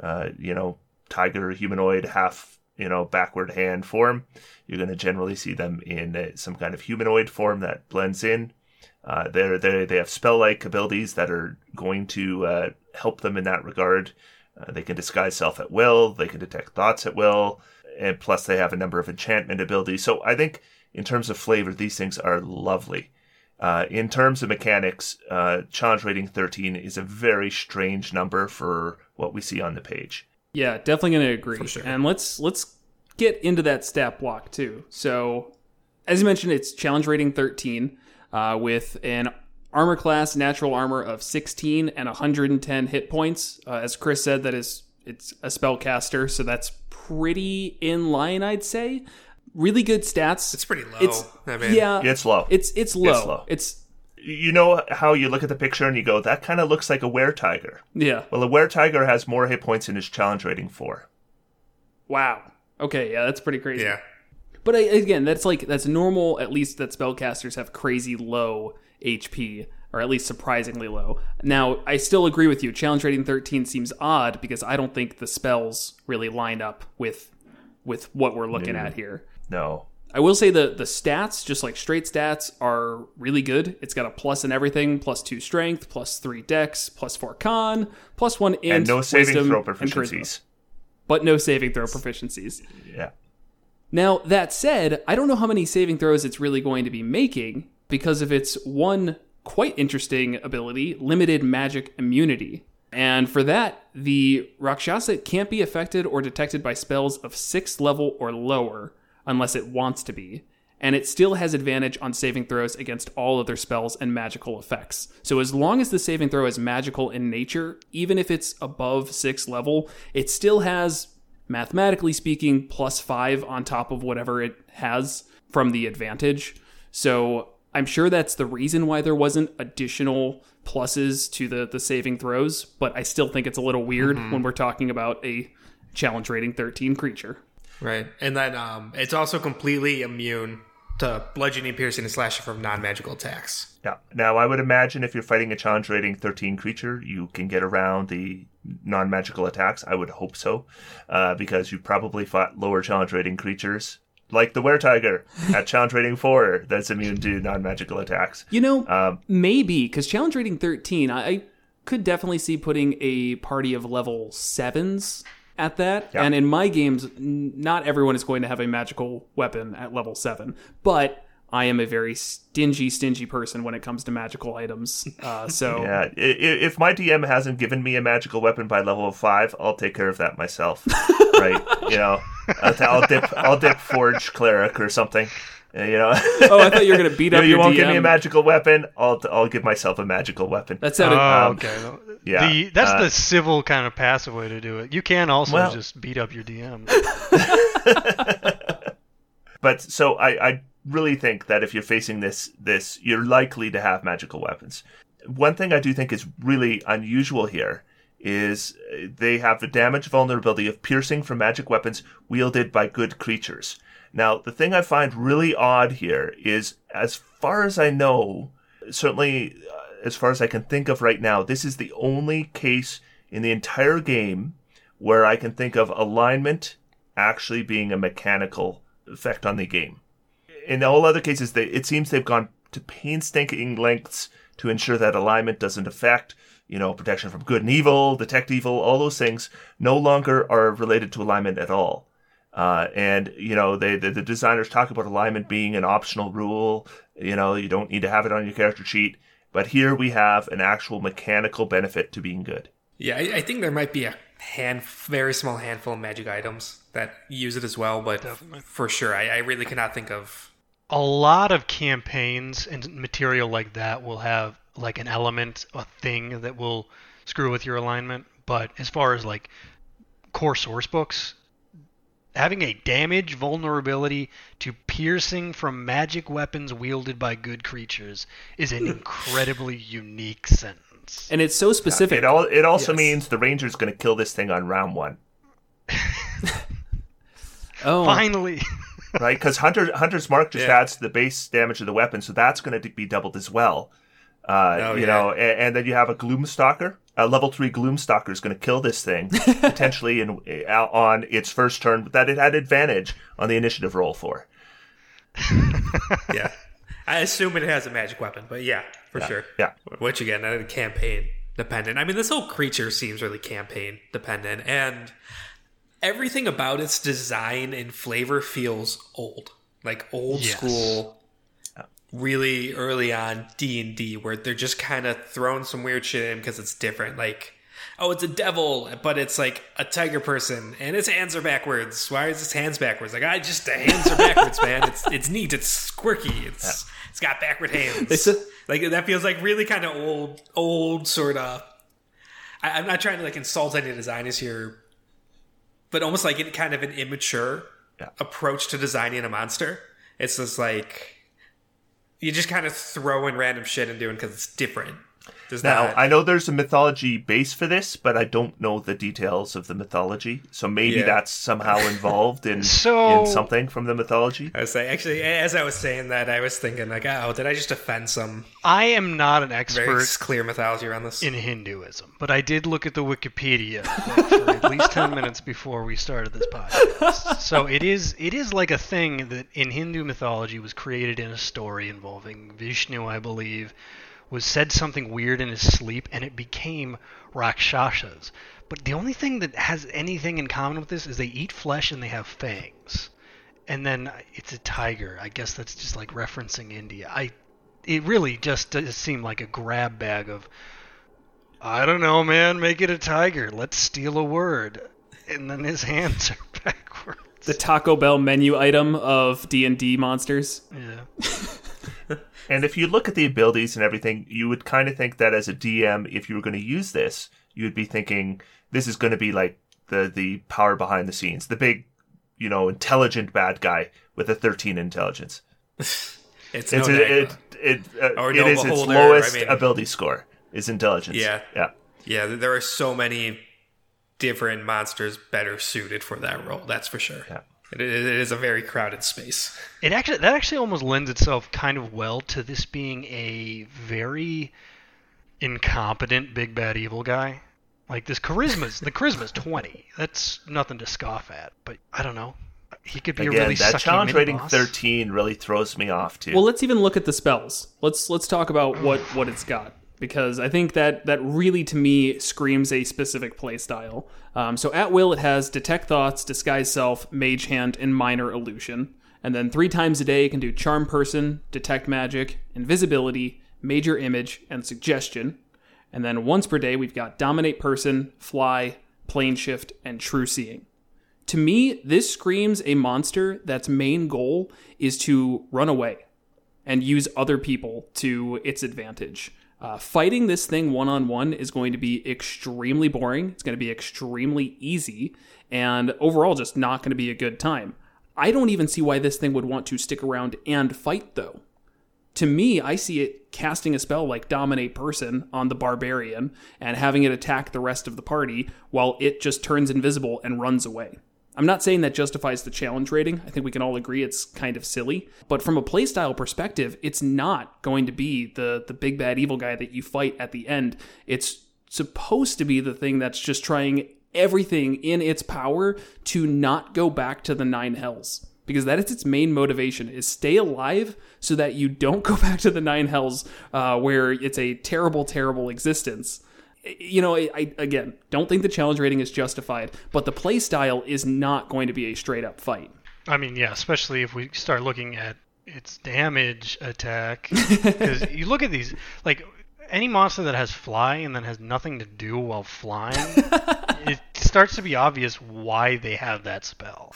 Speaker 2: tiger, humanoid, half, backward hand form. You're going to generally see them in some kind of humanoid form that blends in. They have spell-like abilities that are going to help them in that regard. They can disguise self at will. They can detect thoughts at will. And plus they have a number of enchantment abilities. So I think in terms of flavor, these things are lovely. In terms of mechanics, challenge rating 13 is a very strange number for what we see on the page.
Speaker 1: Yeah, definitely going to agree.
Speaker 4: For sure.
Speaker 1: And let's get into that stat block too. So, as you mentioned, it's challenge rating 13 with an armor class, natural armor of 16 and 110 hit points. As Chris said, it's a spellcaster, so that's pretty in line, I'd say. Really good stats.
Speaker 4: It's pretty low.
Speaker 1: It's low. It's low.
Speaker 2: You know how you look at the picture and you go, that kind of looks like a weretiger.
Speaker 1: Yeah.
Speaker 2: Well, a weretiger has more hit points in his challenge rating 4.
Speaker 1: Wow. Okay, yeah, that's pretty crazy.
Speaker 4: Yeah.
Speaker 1: But again, that's normal, at least that spellcasters have crazy low HP, or at least surprisingly low. Now, I still agree with you. Challenge rating 13 seems odd because I don't think the spells really line up with what we're looking at here.
Speaker 2: No.
Speaker 1: I will say the stats, just like straight stats, are really good. It's got a plus in everything, +2 strength, +3 dex, +4 con, +1 int,
Speaker 2: and no saving
Speaker 1: wisdom,
Speaker 2: throw
Speaker 1: and
Speaker 2: proficiencies.
Speaker 1: charisma. But no saving throw proficiencies.
Speaker 2: Yeah.
Speaker 1: Now, that said, I don't know how many saving throws it's really going to be making because of its one quite interesting ability, limited magic immunity. And for that, the Rakshasa can't be affected or detected by spells of 6th level or lower unless it wants to be. And it still has advantage on saving throws against all other spells and magical effects. So as long as the saving throw is magical in nature, even if it's above 6th level, it still has, mathematically speaking, +5 on top of whatever it has from the advantage. So I'm sure that's the reason why there wasn't additional pluses to the saving throws, but I still think it's a little weird when we're talking about a challenge rating 13 creature.
Speaker 4: Right. And then it's also completely immune to bludgeoning, piercing, and slashing from non-magical attacks.
Speaker 2: Yeah. Now, I would imagine if you're fighting a challenge rating 13 creature, you can get around the non-magical attacks. I would hope so, because you probably fought lower challenge rating creatures, like the Were-Tiger at challenge rating 4 that's immune to non-magical attacks.
Speaker 1: You know, maybe, because challenge rating 13, I could definitely see putting a party of level 7s at that.
Speaker 2: Yeah.
Speaker 1: And in my games, not everyone is going to have a magical weapon at level 7. But I am a very stingy person when it comes to magical items. So
Speaker 2: Yeah, if my DM hasn't given me a magical weapon by level 5, I'll take care of that myself. Right? You know, I'll dip Forge Cleric or something. You know.
Speaker 1: Oh, I thought you were going to beat up
Speaker 2: you
Speaker 1: your
Speaker 2: won't
Speaker 1: DM.
Speaker 2: give me a magical weapon. I'll give myself a magical weapon.
Speaker 1: That sounded...
Speaker 3: okay.
Speaker 2: Yeah,
Speaker 3: That's the civil kind of passive way to do it. You can also just beat up your DM.
Speaker 2: But so I really think that if you're facing this, you're likely to have magical weapons. One thing I do think is really unusual here is they have the damage vulnerability of piercing from magic weapons wielded by good creatures. Now, the thing I find really odd here is, as far as I know, certainly as far as I can think of right now, this is the only case in the entire game where I can think of alignment actually being a mechanical effect on the game. In all other cases, it seems they've gone to painstaking lengths to ensure that alignment doesn't affect, protection from good and evil, detect evil, all those things no longer are related to alignment at all. The designers talk about alignment being an optional rule. You don't need to have it on your character sheet. But here we have an actual mechanical benefit to being good.
Speaker 4: Yeah, I think there might be a very small handful of magic items that use it as well, but for sure, I really cannot think of...
Speaker 3: A lot of campaigns and material like that will have like an element, a thing that will screw with your alignment. But as far as like core source books, having a damage vulnerability to piercing from magic weapons wielded by good creatures is an incredibly unique sentence.
Speaker 1: And it's so specific.
Speaker 2: It also means the ranger's going to kill this thing on round 1.
Speaker 1: Oh,
Speaker 3: finally.
Speaker 2: Right? Because Hunter's Mark just adds to the base damage of the weapon, so that's going to be doubled as well. And then you have a Gloomstalker. A level 3 Gloomstalker is going to kill this thing, potentially on its first turn, but that it had advantage on the initiative roll for.
Speaker 4: Yeah. I assume it has a magic weapon, but for sure.
Speaker 2: Yeah.
Speaker 4: Which, again, campaign dependent. I mean, this whole creature seems really campaign dependent, and everything about its design and flavor feels old. Like old school, really early on D&D, where they're just kind of throwing some weird shit in because it's different. Like, oh, it's a devil, but it's like a tiger person, and its hands are backwards. Why is its hands backwards? Like, the hands are backwards, man. It's neat. It's quirky. It's got backward hands. Like, that feels like really kind of old sort of. I'm not trying to like insult any designers here, but almost like kind of an immature approach to designing a monster. It's just like you just kind of throw in random shit and doing because it's different.
Speaker 2: Now, I know there's a mythology base for this, but I don't know the details of the mythology. So maybe that's somehow involved in something from the mythology.
Speaker 4: I was saying, actually, as I was saying that, I was thinking, like, oh, did I just offend some
Speaker 3: I am not an expert
Speaker 4: very clear mythology around this?
Speaker 3: in Hinduism, but I did look at the Wikipedia for at least 10 minutes before we started this podcast. So it is like a thing that in Hindu mythology was created in a story involving Vishnu, I believe, was said something weird in his sleep, and it became Rakshasas. But the only thing that has anything in common with this is they eat flesh and they have fangs. And then it's a tiger. I guess that's just like referencing India. It really just does seem like a grab bag of, I don't know, man, make it a tiger. Let's steal a word. And then his hands are backwards.
Speaker 1: The Taco Bell menu item of D&D monsters.
Speaker 3: Yeah.
Speaker 2: And if you look at the abilities and everything, you would kind of think that as a DM, if you were going to use this, you would be thinking this is going to be like the power behind the scenes, the big, intelligent bad guy with a 13 intelligence.
Speaker 4: It is
Speaker 2: its lowest ability score is intelligence.
Speaker 4: Yeah. There are so many different monsters better suited for that role. That's for sure.
Speaker 2: Yeah.
Speaker 4: It is a very crowded space.
Speaker 3: That actually almost lends itself kind of well to this being a very incompetent big bad evil guy. Like the charisma's 20. That's nothing to scoff at. But I don't know. He could be a really sucky
Speaker 2: that challenge rating
Speaker 3: mini-boss.
Speaker 2: 13 really throws me off too.
Speaker 1: Well, let's even look at the spells. Let's talk about what it's got, because I think that really to me screams a specific play style. So at will, it has Detect Thoughts, Disguise Self, Mage Hand, and Minor Illusion. And then 3 times a day, it can do Charm Person, Detect Magic, Invisibility, Major Image, and Suggestion. And then once per day, we've got Dominate Person, Fly, Plane Shift, and True Seeing. To me, this screams a monster that's main goal is to run away and use other people to its advantage. Fighting this thing one-on-one is going to be extremely boring. It's going to be extremely easy, and overall just not going to be a good time. I don't even see why this thing would want to stick around and fight, though. To me, I see it casting a spell like Dominate Person on the Barbarian and having it attack the rest of the party while it just turns invisible and runs away. I'm not saying that justifies the challenge rating. I think we can all agree it's kind of silly. But from a playstyle perspective, it's not going to be the big bad evil guy that you fight at the end. It's supposed to be the thing that's just trying everything in its power to not go back to the 9 hells. Because that is its main motivation, is stay alive so that you don't go back to the 9 hells where it's a terrible, terrible existence. I again, don't think the challenge rating is justified, but the play style is not going to be a straight-up fight.
Speaker 3: I mean, yeah, especially if we start looking at its damage attack. Because you look at these, like, any monster that has Fly and then has nothing to do while flying, it starts to be obvious why they have that spell.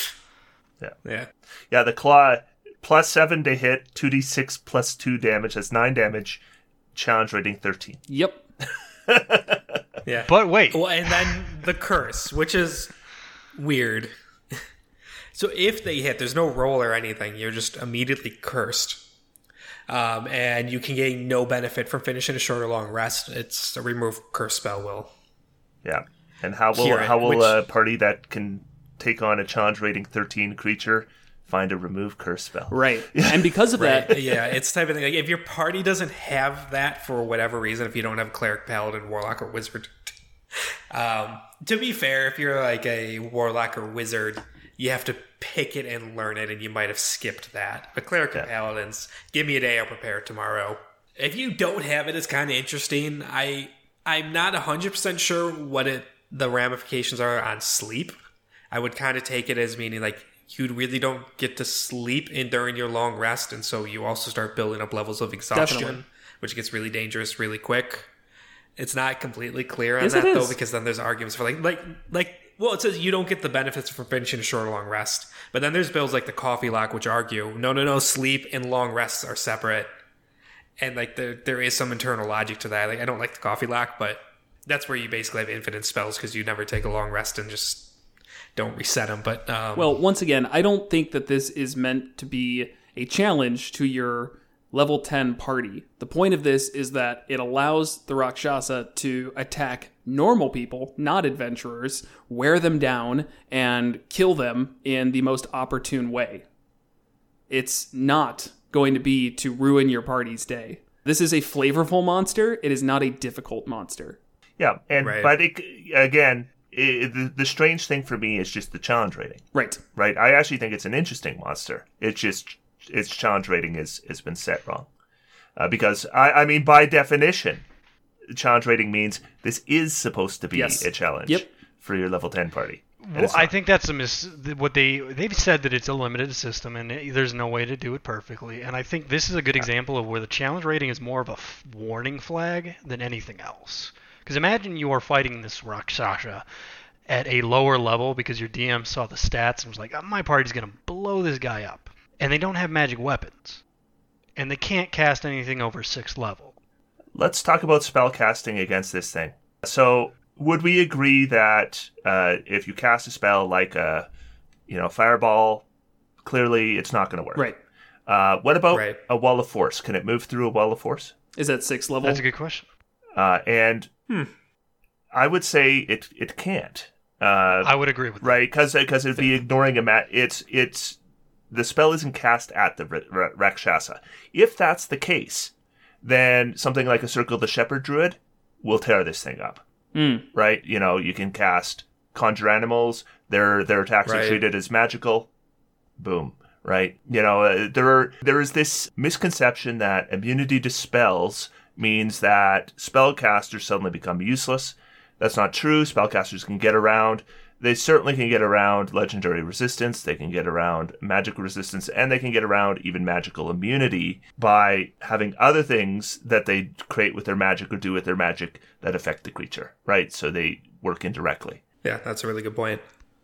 Speaker 2: Yeah, the Claw, +7 to hit, 2d6 plus 2 damage, that's 9 damage, challenge rating 13.
Speaker 1: Yep.
Speaker 4: Yeah.
Speaker 3: But wait.
Speaker 4: Well, and then the curse, which is weird. So if they hit, there's no roll or anything. You're just immediately cursed. And you can gain no benefit from finishing a short or long rest. It's a remove curse spell will.
Speaker 2: Yeah. And how will a party that can take on a challenge rating 13 creature find a remove curse spell?
Speaker 1: Right. And because of that...
Speaker 4: Yeah, it's the type of thing. Like, if your party doesn't have that for whatever reason, if you don't have Cleric, Paladin, Warlock, or Wizard... to be fair, if you're like a Warlock or Wizard, you have to pick it and learn it, and you might have skipped that. But Cleric and Paladins, give me a day, I'll prepare it tomorrow. If you don't have it, it's kind of interesting. I'm not 100% sure what the ramifications are on sleep. I would kind of take it as meaning like you really don't get to sleep during your long rest, and so you also start building up levels of exhaustion,
Speaker 1: Definitely.
Speaker 4: which gets really dangerous really quick. It's not completely clear on
Speaker 1: Yes,
Speaker 4: that,
Speaker 1: it
Speaker 4: though,
Speaker 1: is.
Speaker 4: because then there's arguments for well, it says you don't get the benefits from finishing a short or long rest. But then there's bills like the Coffee Lock, which argue, no, sleep and long rests are separate. And like there is some internal logic to that. Like, I don't like the Coffee Lock, but that's where you basically have infinite spells because you never take a long rest and just don't reset them. But
Speaker 1: Well, once again, I don't think that this is meant to be a challenge to your level 10 party. The point of this is that it allows the Rakshasa to attack normal people, not adventurers, wear them down, and kill them in the most opportune way. It's not going to be to ruin your party's day. This is a flavorful monster. It is not a difficult monster.
Speaker 2: Yeah,
Speaker 4: Right.
Speaker 2: but the strange thing for me is just the challenge rating.
Speaker 1: Right.
Speaker 2: Right? I actually think it's an interesting monster. It's just its challenge rating has been set wrong. Because, I mean, by definition, challenge rating means this is supposed to be
Speaker 1: Yes.
Speaker 2: a challenge
Speaker 1: Yep.
Speaker 2: for your level 10 party. And
Speaker 3: Well,
Speaker 2: it's
Speaker 3: I
Speaker 2: not.
Speaker 3: think that's what they've said that it's a limited system and there's no way to do it perfectly. And I think this is a good example of where the challenge rating is more of a warning flag than anything else. Because imagine you are fighting this Rakshasa at a lower level because your DM saw the stats and was like, my party's going to blow this guy up. And they don't have magic weapons. And they can't cast anything over 6th level.
Speaker 2: Let's talk about spell casting against this thing. So, would we agree that if you cast a spell like a, fireball, clearly it's not going to work?
Speaker 1: Right.
Speaker 2: What about
Speaker 4: Right.
Speaker 2: a wall of force? Can it move through a wall of force?
Speaker 1: Is that 6th level?
Speaker 3: That's a good question.
Speaker 2: And I would say it can't.
Speaker 3: I would agree with that.
Speaker 2: Right? Because it'd be ignoring a mat. It's the spell isn't cast at the Rakshasa. If that's the case, then something like a Circle the Shepherd Druid will tear this thing up. Right? You can cast Conjure Animals. Their attacks are
Speaker 4: Right.
Speaker 2: treated as magical. Boom. Right? There is this misconception that immunity to spells means that spellcasters suddenly become useless. That's not true. Spellcasters can get around. They certainly can get around legendary resistance. They can get around magic resistance, and they can get around even magical immunity by having other things that they create with their magic or do with their magic that affect the creature, right? So they work indirectly.
Speaker 4: Yeah, that's a really good point.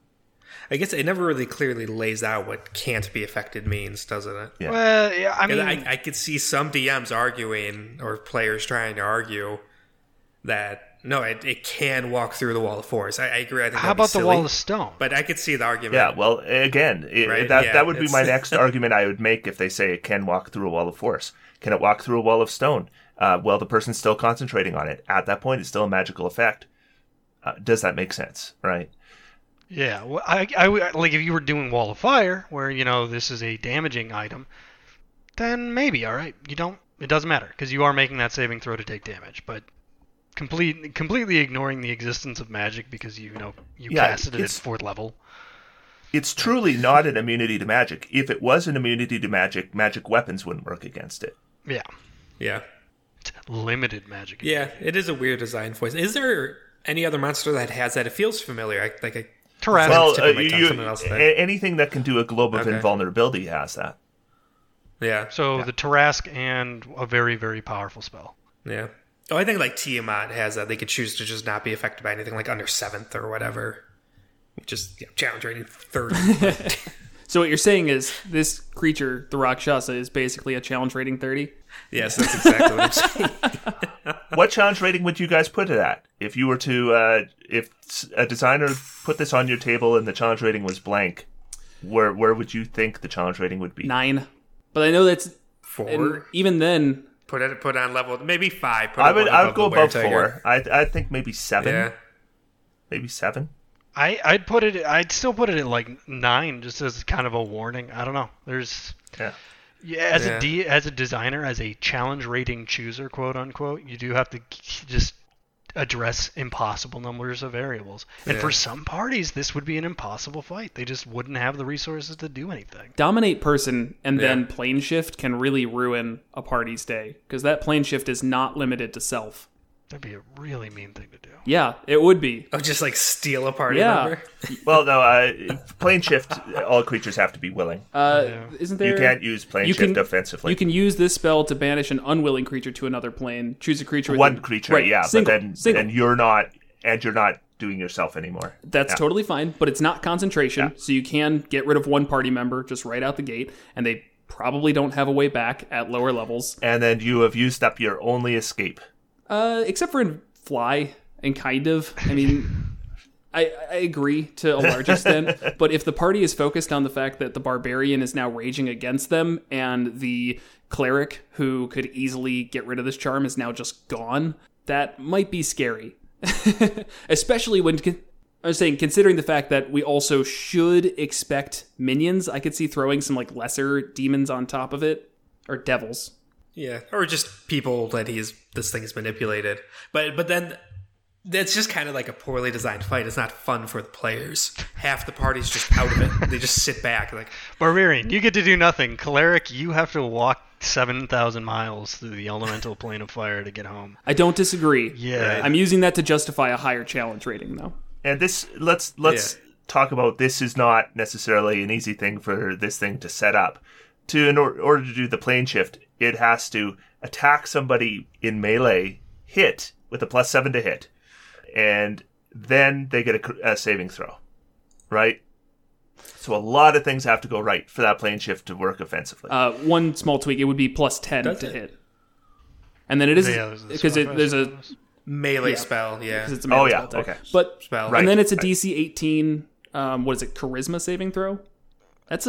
Speaker 4: I guess it never really clearly lays out what can't be affected means, doesn't it?
Speaker 2: Yeah.
Speaker 3: Well, yeah, I
Speaker 4: 'Cause
Speaker 3: mean,
Speaker 4: I could see some DMs arguing, or players trying to argue, that no, it can walk through the wall of force. I agree. I think
Speaker 3: how
Speaker 4: that'd be
Speaker 3: about the
Speaker 4: silly,
Speaker 3: wall of stone?
Speaker 4: But I could see the argument.
Speaker 2: Yeah, well, again,
Speaker 4: Right,
Speaker 2: that would be
Speaker 4: it's-
Speaker 2: my next argument I would make if they say it can walk through a wall of force. Can it walk through a wall of stone? Well, the person's still concentrating on it. At that point, it's still a magical effect. Does that make sense, right?
Speaker 3: Yeah, well, I like if you were doing Wall of Fire, where this is a damaging item, then maybe all right. It doesn't matter because you are making that saving throw to take damage, but completely ignoring the existence of magic because you
Speaker 2: Yeah,
Speaker 3: casted it at
Speaker 2: it's-
Speaker 3: 4th level.
Speaker 2: It's truly not an immunity to magic. If it was an immunity to magic, magic weapons wouldn't work against it.
Speaker 3: Yeah,
Speaker 4: Yeah.
Speaker 3: it's limited magic.
Speaker 4: Yeah, it is a weird design voice. Is there any other monster that has that? It feels familiar.
Speaker 3: Tyrannosaurus.
Speaker 2: Well,
Speaker 4: tip of my tongue, something else today.
Speaker 2: anything that can do a globe of
Speaker 4: Okay.
Speaker 2: invulnerability has that.
Speaker 4: Yeah.
Speaker 3: So the Tarrasque and a very, very powerful spell.
Speaker 4: Yeah. Oh, I think Tiamat has that. They could choose to just not be affected by anything, like under 7th or whatever. Just challenge rating 30.
Speaker 1: So what you're saying is this creature, the Rakshasa, is basically a challenge rating 30?
Speaker 4: Yes, that's exactly what I'm saying.
Speaker 2: What challenge rating would you guys put it at? If you were to, if a designer put this on your table and the challenge rating was blank, where would you think the challenge rating would be?
Speaker 1: 9. But I know that's...
Speaker 4: 4.
Speaker 1: And even then...
Speaker 4: Put on level, maybe 5.
Speaker 2: I would go
Speaker 4: the Were
Speaker 2: above
Speaker 4: Tiger.
Speaker 2: 4. I think maybe 7.
Speaker 4: Yeah.
Speaker 2: Maybe 7.
Speaker 3: I'd still put it at like 9, just as kind of a warning. I don't know. There's as a designer, as a challenge rating chooser, quote unquote, you do have to just address impossible numbers of variables. And for some parties, this would be an impossible fight. They just wouldn't have the resources to do anything.
Speaker 1: Dominate person and then
Speaker 4: Yeah.
Speaker 1: plane shift can really ruin a party's day, because that plane shift is not limited to self.
Speaker 3: That'd be a really mean thing to do.
Speaker 1: Yeah, it would be.
Speaker 4: Oh, just steal a party
Speaker 1: Yeah.
Speaker 4: member?
Speaker 2: Well, no, plane shift, all creatures have to be willing.
Speaker 1: Isn't there...
Speaker 2: You can't use plane
Speaker 1: You
Speaker 2: shift
Speaker 1: can-
Speaker 2: offensively.
Speaker 1: You can use this spell to banish an unwilling creature to another plane. Choose a creature with
Speaker 2: One creature,
Speaker 1: right,
Speaker 2: yeah,
Speaker 1: single,
Speaker 2: but then
Speaker 1: single.
Speaker 2: and you're not doing yourself anymore.
Speaker 1: That's
Speaker 2: Yeah.
Speaker 1: totally fine, but it's not concentration,
Speaker 2: Yeah.
Speaker 1: so you can get rid of one party member just right out the gate, and they probably don't have a way back at lower levels.
Speaker 2: And then you have used up your only escape.
Speaker 1: Except for in Fly, and kind of. I mean, I agree to a large extent, but if the party is focused on the fact that the barbarian is now raging against them and the cleric who could easily get rid of this charm is now just gone, that might be scary. Especially when, I was saying, considering the fact that we also should expect minions, I could see throwing some like lesser demons on top of it, or devils.
Speaker 4: Yeah, or just people that this thing is manipulated. But then that's just kind of like a poorly designed fight. It's not fun for the players. Half the party's just out of it. They just sit back like,
Speaker 3: Barbarian, you get to do nothing. Cleric, you have to walk 7,000 miles through the elemental plane of fire to get home.
Speaker 1: I don't disagree.
Speaker 3: Yeah.
Speaker 1: I'm using that to justify a higher challenge rating, though.
Speaker 2: And this, let's talk about, this is not necessarily an easy thing for this thing to set up. In order to do the plane shift, it has to attack somebody in melee, hit with a +7 to hit, and then they get a saving throw, right? So a lot of things have to go right for that plane shift to work offensively.
Speaker 1: One small tweak, it would be +10 to hit. And then it is, because there's a
Speaker 4: melee spell, yeah.
Speaker 1: Because it's a melee spell
Speaker 2: okay.
Speaker 1: But,
Speaker 4: spell.
Speaker 1: Right. And then it's a DC 18, what is it, charisma saving throw? That's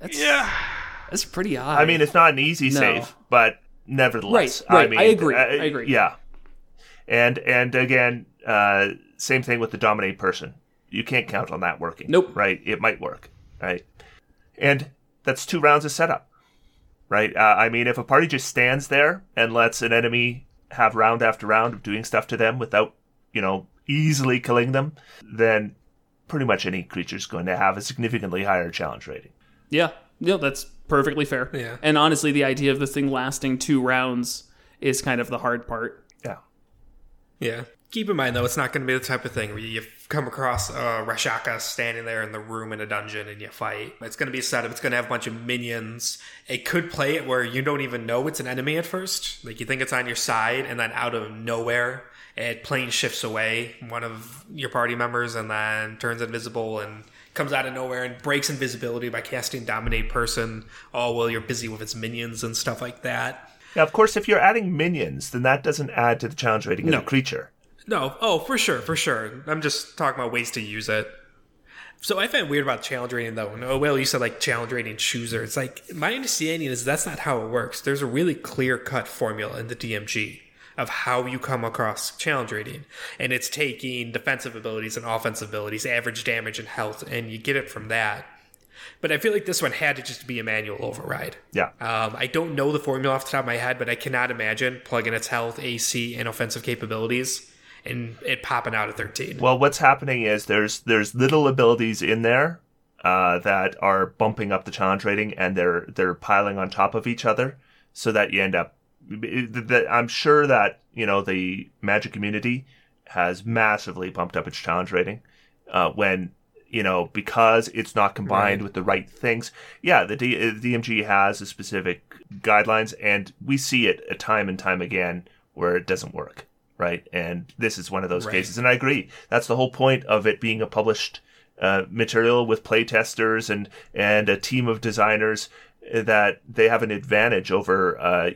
Speaker 1: pretty high.
Speaker 2: I mean, it's not an easy save, but nevertheless.
Speaker 1: Right.
Speaker 2: I mean,
Speaker 1: I agree.
Speaker 2: Yeah. And again, same thing with the dominate person. You can't count on that working.
Speaker 1: Nope.
Speaker 2: Right? It might work. Right? And that's 2 rounds of setup. Right? I mean, if a party just stands there and lets an enemy have round after round of doing stuff to them without, easily killing them, then pretty much any creature's going to have a significantly higher challenge rating.
Speaker 1: Yeah, that's perfectly fair.
Speaker 4: Yeah.
Speaker 1: And honestly, the idea of this thing lasting 2 rounds is kind of the hard part.
Speaker 2: Yeah.
Speaker 4: Yeah. Keep in mind, though, it's not going to be the type of thing where you come across a Rashaka standing there in the room in a dungeon and you fight. It's going to be a setup. It's going to have a bunch of minions. It could play it where you don't even know it's an enemy at first. Like, you think it's on your side, and then out of nowhere, it plane shifts away one of your party members and then turns invisible and comes out of nowhere and breaks invisibility by casting Dominate Person, all while you're busy with its minions and stuff like that.
Speaker 2: Now, of course, if you're adding minions, then that doesn't add to the challenge rating of the creature.
Speaker 4: No, for sure. I'm just talking about ways to use it. So I find weird about challenge rating, though. Oh, well, you said, like, challenge rating chooser. It's like, my understanding is that's not how it works. There's a really clear-cut formula in the DMG of how you come across challenge rating. And it's taking defensive abilities and offensive abilities, average damage and health, and you get it from that. But I feel like this one had to just be a manual override.
Speaker 2: Yeah.
Speaker 4: I don't know the formula off the top of my head, but I cannot imagine plugging its health, AC, and offensive capabilities and it popping out at 13.
Speaker 2: Well, what's happening is there's little abilities in there that are bumping up the challenge rating, and they're piling on top of each other, so that you end up. I'm sure that the Magic community has massively bumped up its challenge rating when because it's not combined with the right things. Yeah, the DMG has a specific guidelines, and we see it time and time again where it doesn't work. Right, and this is one of those cases, and I agree. That's the whole point of it being a published material with playtesters and a team of designers, that they have an advantage over,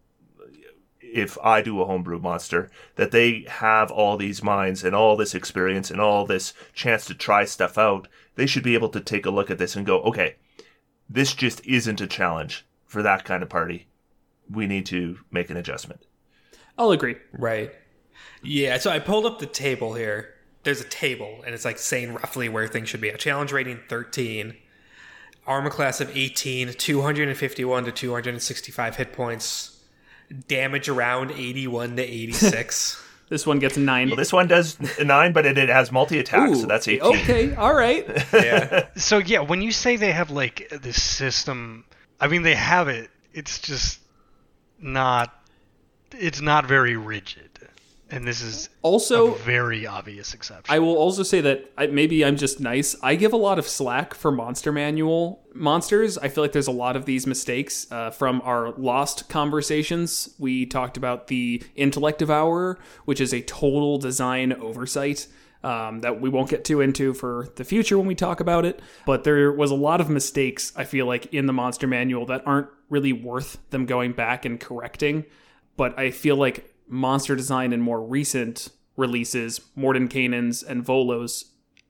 Speaker 2: if I do a homebrew monster, that they have all these minds and all this experience and all this chance to try stuff out. They should be able to take a look at this and go, okay, this just isn't a challenge for that kind of party. We need to make an adjustment.
Speaker 1: I'll agree.
Speaker 4: Right. Yeah, so I pulled up the table here. There's a table, and it's like saying roughly where things should be. A challenge rating 13, armor class of 18, 251 to 265 hit points, damage around 81 to 86.
Speaker 1: This one gets 9.
Speaker 2: Well, this one does 9, but it has multi-attack, so that's 18.
Speaker 1: Okay, all right.
Speaker 4: Yeah.
Speaker 3: So, yeah, when you say they have, like, this system, I mean, they have it. It's just not... It's not very rigid. And this is
Speaker 1: also
Speaker 3: a very obvious exception.
Speaker 1: I will also say that maybe I'm just nice. I give a lot of slack for Monster Manual monsters. I feel like there's a lot of these mistakes from our Lost conversations. We talked about the Intellect Devourer, which is a total design oversight that we won't get too into for the future when we talk about it. But there was a lot of mistakes, I feel like, in the Monster Manual that aren't really worth them going back and correcting. But I feel like monster design in more recent releases, Mordenkainen's and Volo's,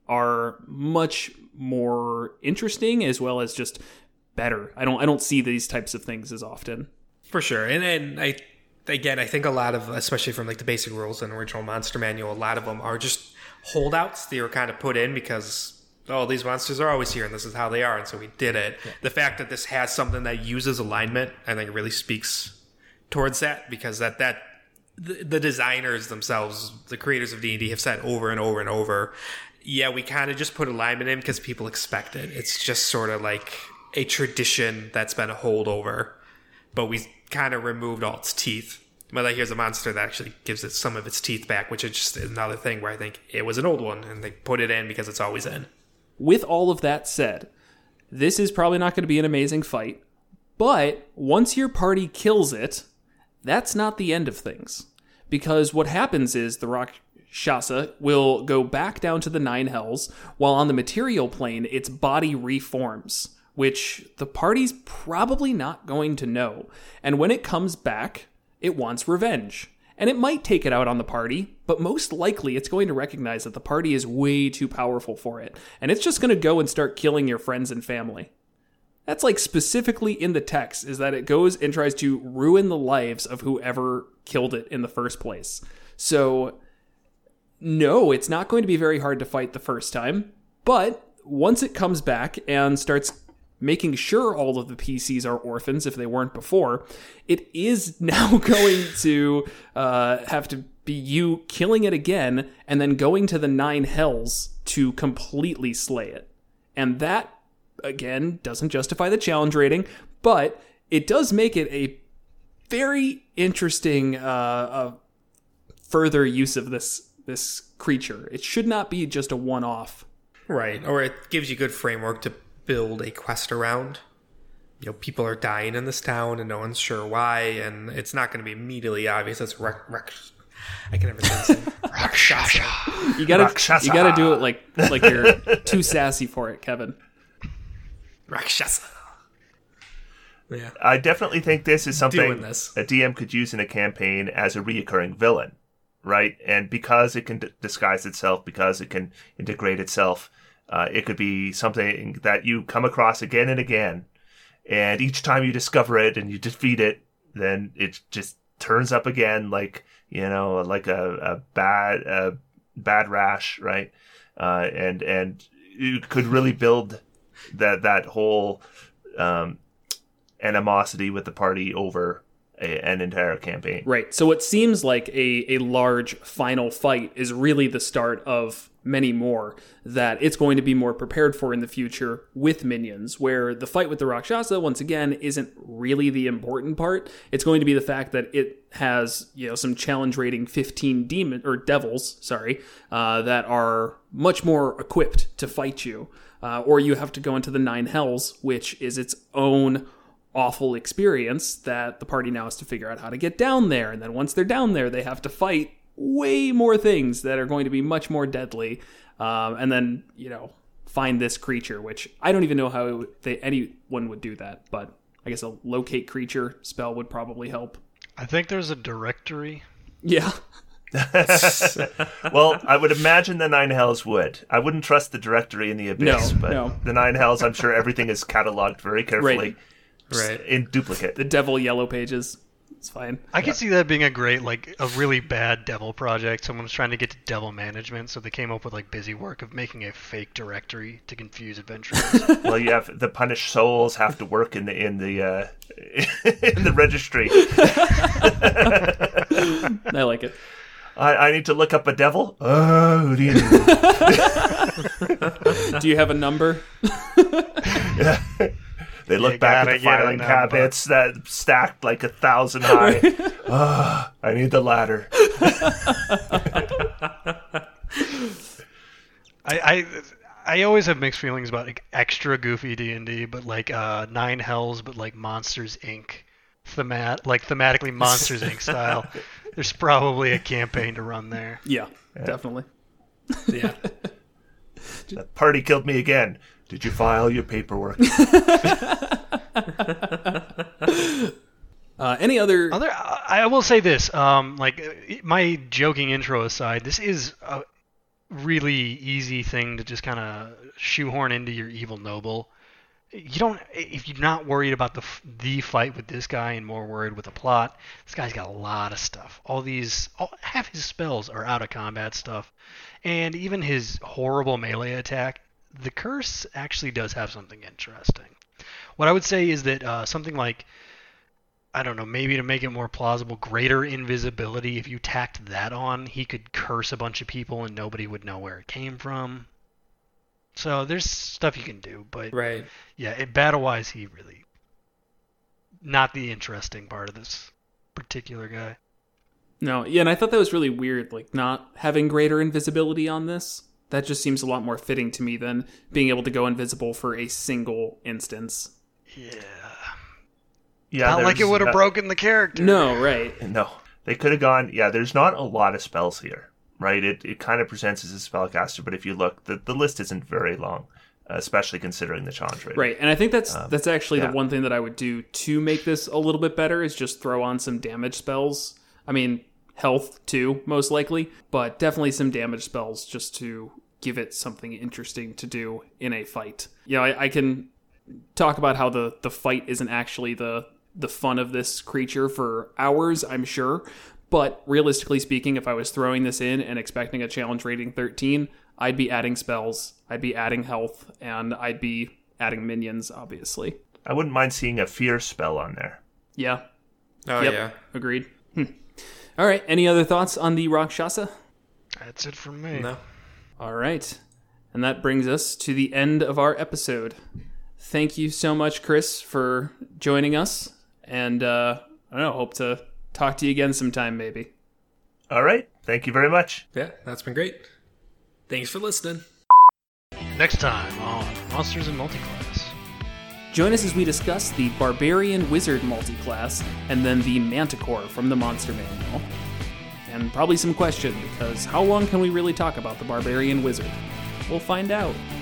Speaker 1: are much more interesting as well as just better. I don't see these types of things as often.
Speaker 4: For sure. And I think a lot of, especially from like the basic rules and original monster manual, a lot of them are just holdouts. They were kind of put in because, these monsters are always here and this is how they are. And so we did it. Yeah. The fact that this has something that uses alignment, I think really speaks towards that, because the designers themselves, the creators of D&D, have said over and over and over, yeah, we kind of just put alignment in because people expect it. It's just sort of like a tradition that's been a holdover, but we kind of removed all its teeth. But here's a monster that actually gives it some of its teeth back, which is just another thing where I think it was an old one and they put it in because it's always in.
Speaker 1: With all of that said, this is probably not going to be an amazing fight, but once your party kills it, that's not the end of things. Because what happens is the Rakshasa will go back down to the Nine Hells, while on the material plane, its body reforms, which the party's probably not going to know. And when it comes back, it wants revenge. And it might take it out on the party, but most likely it's going to recognize that the party is way too powerful for it. And it's just going to go and start killing your friends and family. That's like specifically in the text, is that it goes and tries to ruin the lives of whoever killed it in the first place. So, no, it's not going to be very hard to fight the first time, but once it comes back and starts making sure all of the PCs are orphans if they weren't before, it is now going to have to be you killing it again and then going to the Nine Hells to completely slay it. And that, again, doesn't justify the challenge rating, but it does make it a very interesting further use of this creature. It should not be just a one-off.
Speaker 4: Right, or it gives you good framework to build a quest around. People are dying in this town and no one's sure why, and it's not going to be immediately obvious. It's I can never say it. Rakshasa.
Speaker 1: You gotta do it like you're too sassy for it, Kevin.
Speaker 4: Rakshasa. Yeah.
Speaker 2: I definitely think this is something a DM could use in a campaign as a reoccurring villain, right? And because it can disguise itself, because it can integrate itself, it could be something that you come across again and again. And each time you discover it and you defeat it, then it just turns up again, like a bad rash, right? And you could really build that whole animosity with the party over an entire campaign.
Speaker 1: Right. So it seems like a large final fight is really the start of many more that it's going to be more prepared for in the future with minions, where the fight with the Rakshasa, once again, isn't really the important part. It's going to be the fact that it has, some challenge rating 15 devils, that are much more equipped to fight you. Or you have to go into the Nine Hells, which is its own awful experience that the party now has to figure out how to get down there. And then once they're down there, they have to fight way more things that are going to be much more deadly. And then, find this creature, which I don't even know how anyone would do that. But I guess a locate creature spell would probably help.
Speaker 3: I think there's a directory.
Speaker 1: Yeah.
Speaker 2: Well, I would imagine the Nine Hells would. I wouldn't trust the directory in the Abyss, but the Nine Hells, I'm sure everything is cataloged very carefully.
Speaker 1: Right.
Speaker 2: In duplicate.
Speaker 1: The devil yellow pages. It's fine.
Speaker 3: I could see that being a really bad devil project. Someone was trying to get to devil management, so they came up with busy work of making a fake directory to confuse adventurers.
Speaker 2: Well, you have the punished souls have to work in the in the registry.
Speaker 1: I like it.
Speaker 2: I need to look up a devil. Oh, who do you know?
Speaker 1: Do you have a number?
Speaker 2: Yeah. They look back at the filing cabinets that stacked 1,000 high. I need the ladder.
Speaker 3: I always have mixed feelings about extra goofy D&D, but Nine Hells, but Monsters Inc. Thematically Monsters Inc. style. There's probably a campaign to run there.
Speaker 1: Yeah. Definitely.
Speaker 4: Yeah.
Speaker 2: The party killed me again. Did you file your paperwork?
Speaker 1: Any other?
Speaker 3: I will say this. My joking intro aside, this is really easy thing to just kind of shoehorn into your evil noble. You don't, if you're not worried about the fight with this guy and more worried with the plot, this guy's got a lot of stuff. Half his spells are out of combat stuff, and even his horrible melee attack, the curse actually does have something interesting. What I would say is that something like, I don't know, maybe to make it more plausible, greater invisibility, if you tacked that on, he could curse a bunch of people and nobody would know where it came from. So there's stuff you can do, but
Speaker 4: Right.
Speaker 3: yeah, battle-wise, he really not the interesting part of this particular guy.
Speaker 1: No, yeah, and I thought that was really weird, like not having greater invisibility on this. That just seems a lot more fitting to me than being able to go invisible for a single instance.
Speaker 3: Yeah.
Speaker 2: Yeah,
Speaker 3: Not like it would have broken the character.
Speaker 1: No, right.
Speaker 2: No, they could have gone. Yeah, there's not a lot of spells here, right? It kind of presents as a spellcaster, but if you look, the list isn't very long, especially considering the challenge rating.
Speaker 1: Right, and I think that's actually
Speaker 2: yeah.
Speaker 1: the one thing that I would do to make this a little bit better is just throw on some damage spells. I mean, health too, most likely, but definitely some damage spells just to give it something interesting to do in a fight. You know, I can talk about how the fight isn't actually the fun of this creature for hours, I'm sure. But realistically speaking, if I was throwing this in and expecting a challenge rating 13, I'd be adding spells, I'd be adding health, and I'd be adding minions, obviously.
Speaker 2: I wouldn't mind seeing a fear spell on there.
Speaker 1: Yeah.
Speaker 4: Oh,
Speaker 1: Yep.
Speaker 4: yeah.
Speaker 1: Agreed. All right. Any other thoughts on the Rakshasa?
Speaker 3: That's it from me.
Speaker 4: No.
Speaker 1: All right. And that brings us to the end of our episode. Thank you so much, Chris, for joining us. And I don't know, hope to talk to you again sometime, maybe.
Speaker 2: All right. Thank you very much.
Speaker 4: Yeah, that's been great. Thanks for listening.
Speaker 3: Next time on Monsters and Multiclass.
Speaker 1: Join us as we discuss the Barbarian Wizard multiclass and then the Manticore from the Monster Manual. And probably some question, because how long can we really talk about the Barbarian Wizard? We'll find out.